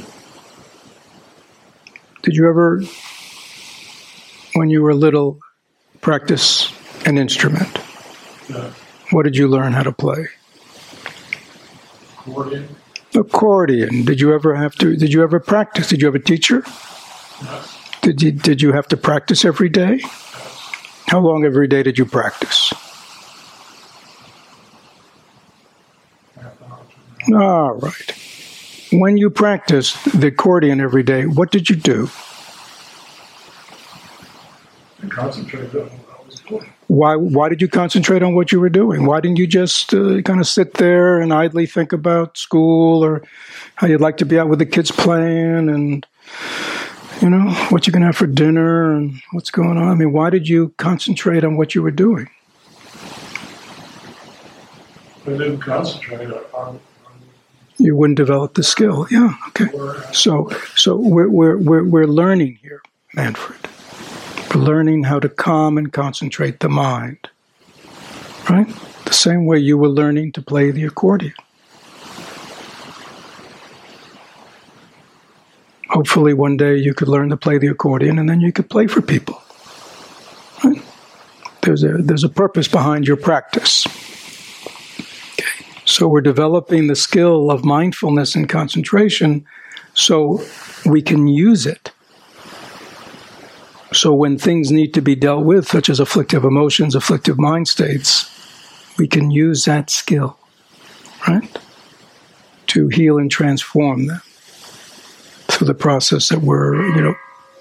Did you ever, when you were little, practice an instrument? Yeah. What did you learn how to play? Accordion. Accordion. Did you ever have to, did you ever practice? Did you have a teacher? Yes. Did you, did you have to practice every day? Yes. How long every day did you practice? Half an hour to an hour. All right. When you practiced the accordion every day, what did you do? And concentrate on what I was doing. Why Why did you concentrate on what you were doing? Why didn't you just uh, kind of sit there and idly think about school or how you'd like to be out with the kids playing and, you know, what you're going to have for dinner and what's going on? I mean, why did you concentrate on what you were doing? I didn't concentrate on, on You wouldn't develop the skill. Yeah, okay. So so we're we're we're, we're learning here, Manfred. We're learning how to calm and concentrate the mind. Right? The same way you were learning to play the accordion. Hopefully one day you could learn to play the accordion and then you could play for people. Right? There's a there's a purpose behind your practice. Okay. So we're developing the skill of mindfulness and concentration so we can use it. So when things need to be dealt with, such as afflictive emotions, afflictive mind states, we can use that skill, right, to heal and transform them through the process that we're, you know,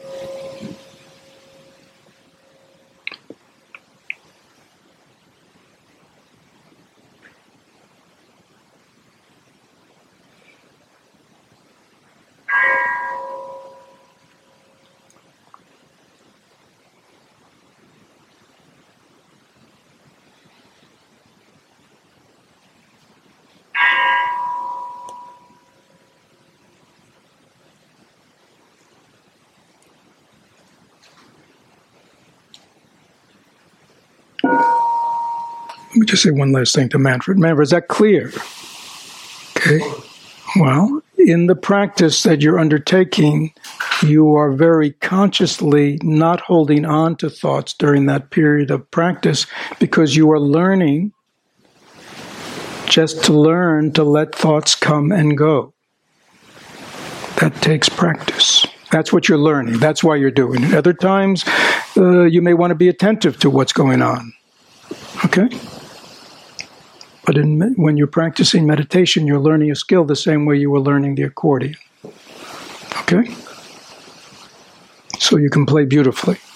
let me just say one last thing to Manfred. Manfred, is that clear? Okay. Well, in the practice that you're undertaking, you are very consciously not holding on to thoughts during that period of practice because you are learning just to learn to let thoughts come and go. That takes practice. That's what you're learning. That's why you're doing it. Other times, uh, you may want to be attentive to what's going on. Okay? But in, when you're practicing meditation, you're learning a skill the same way you were learning the accordion. Okay? so you can play beautifully.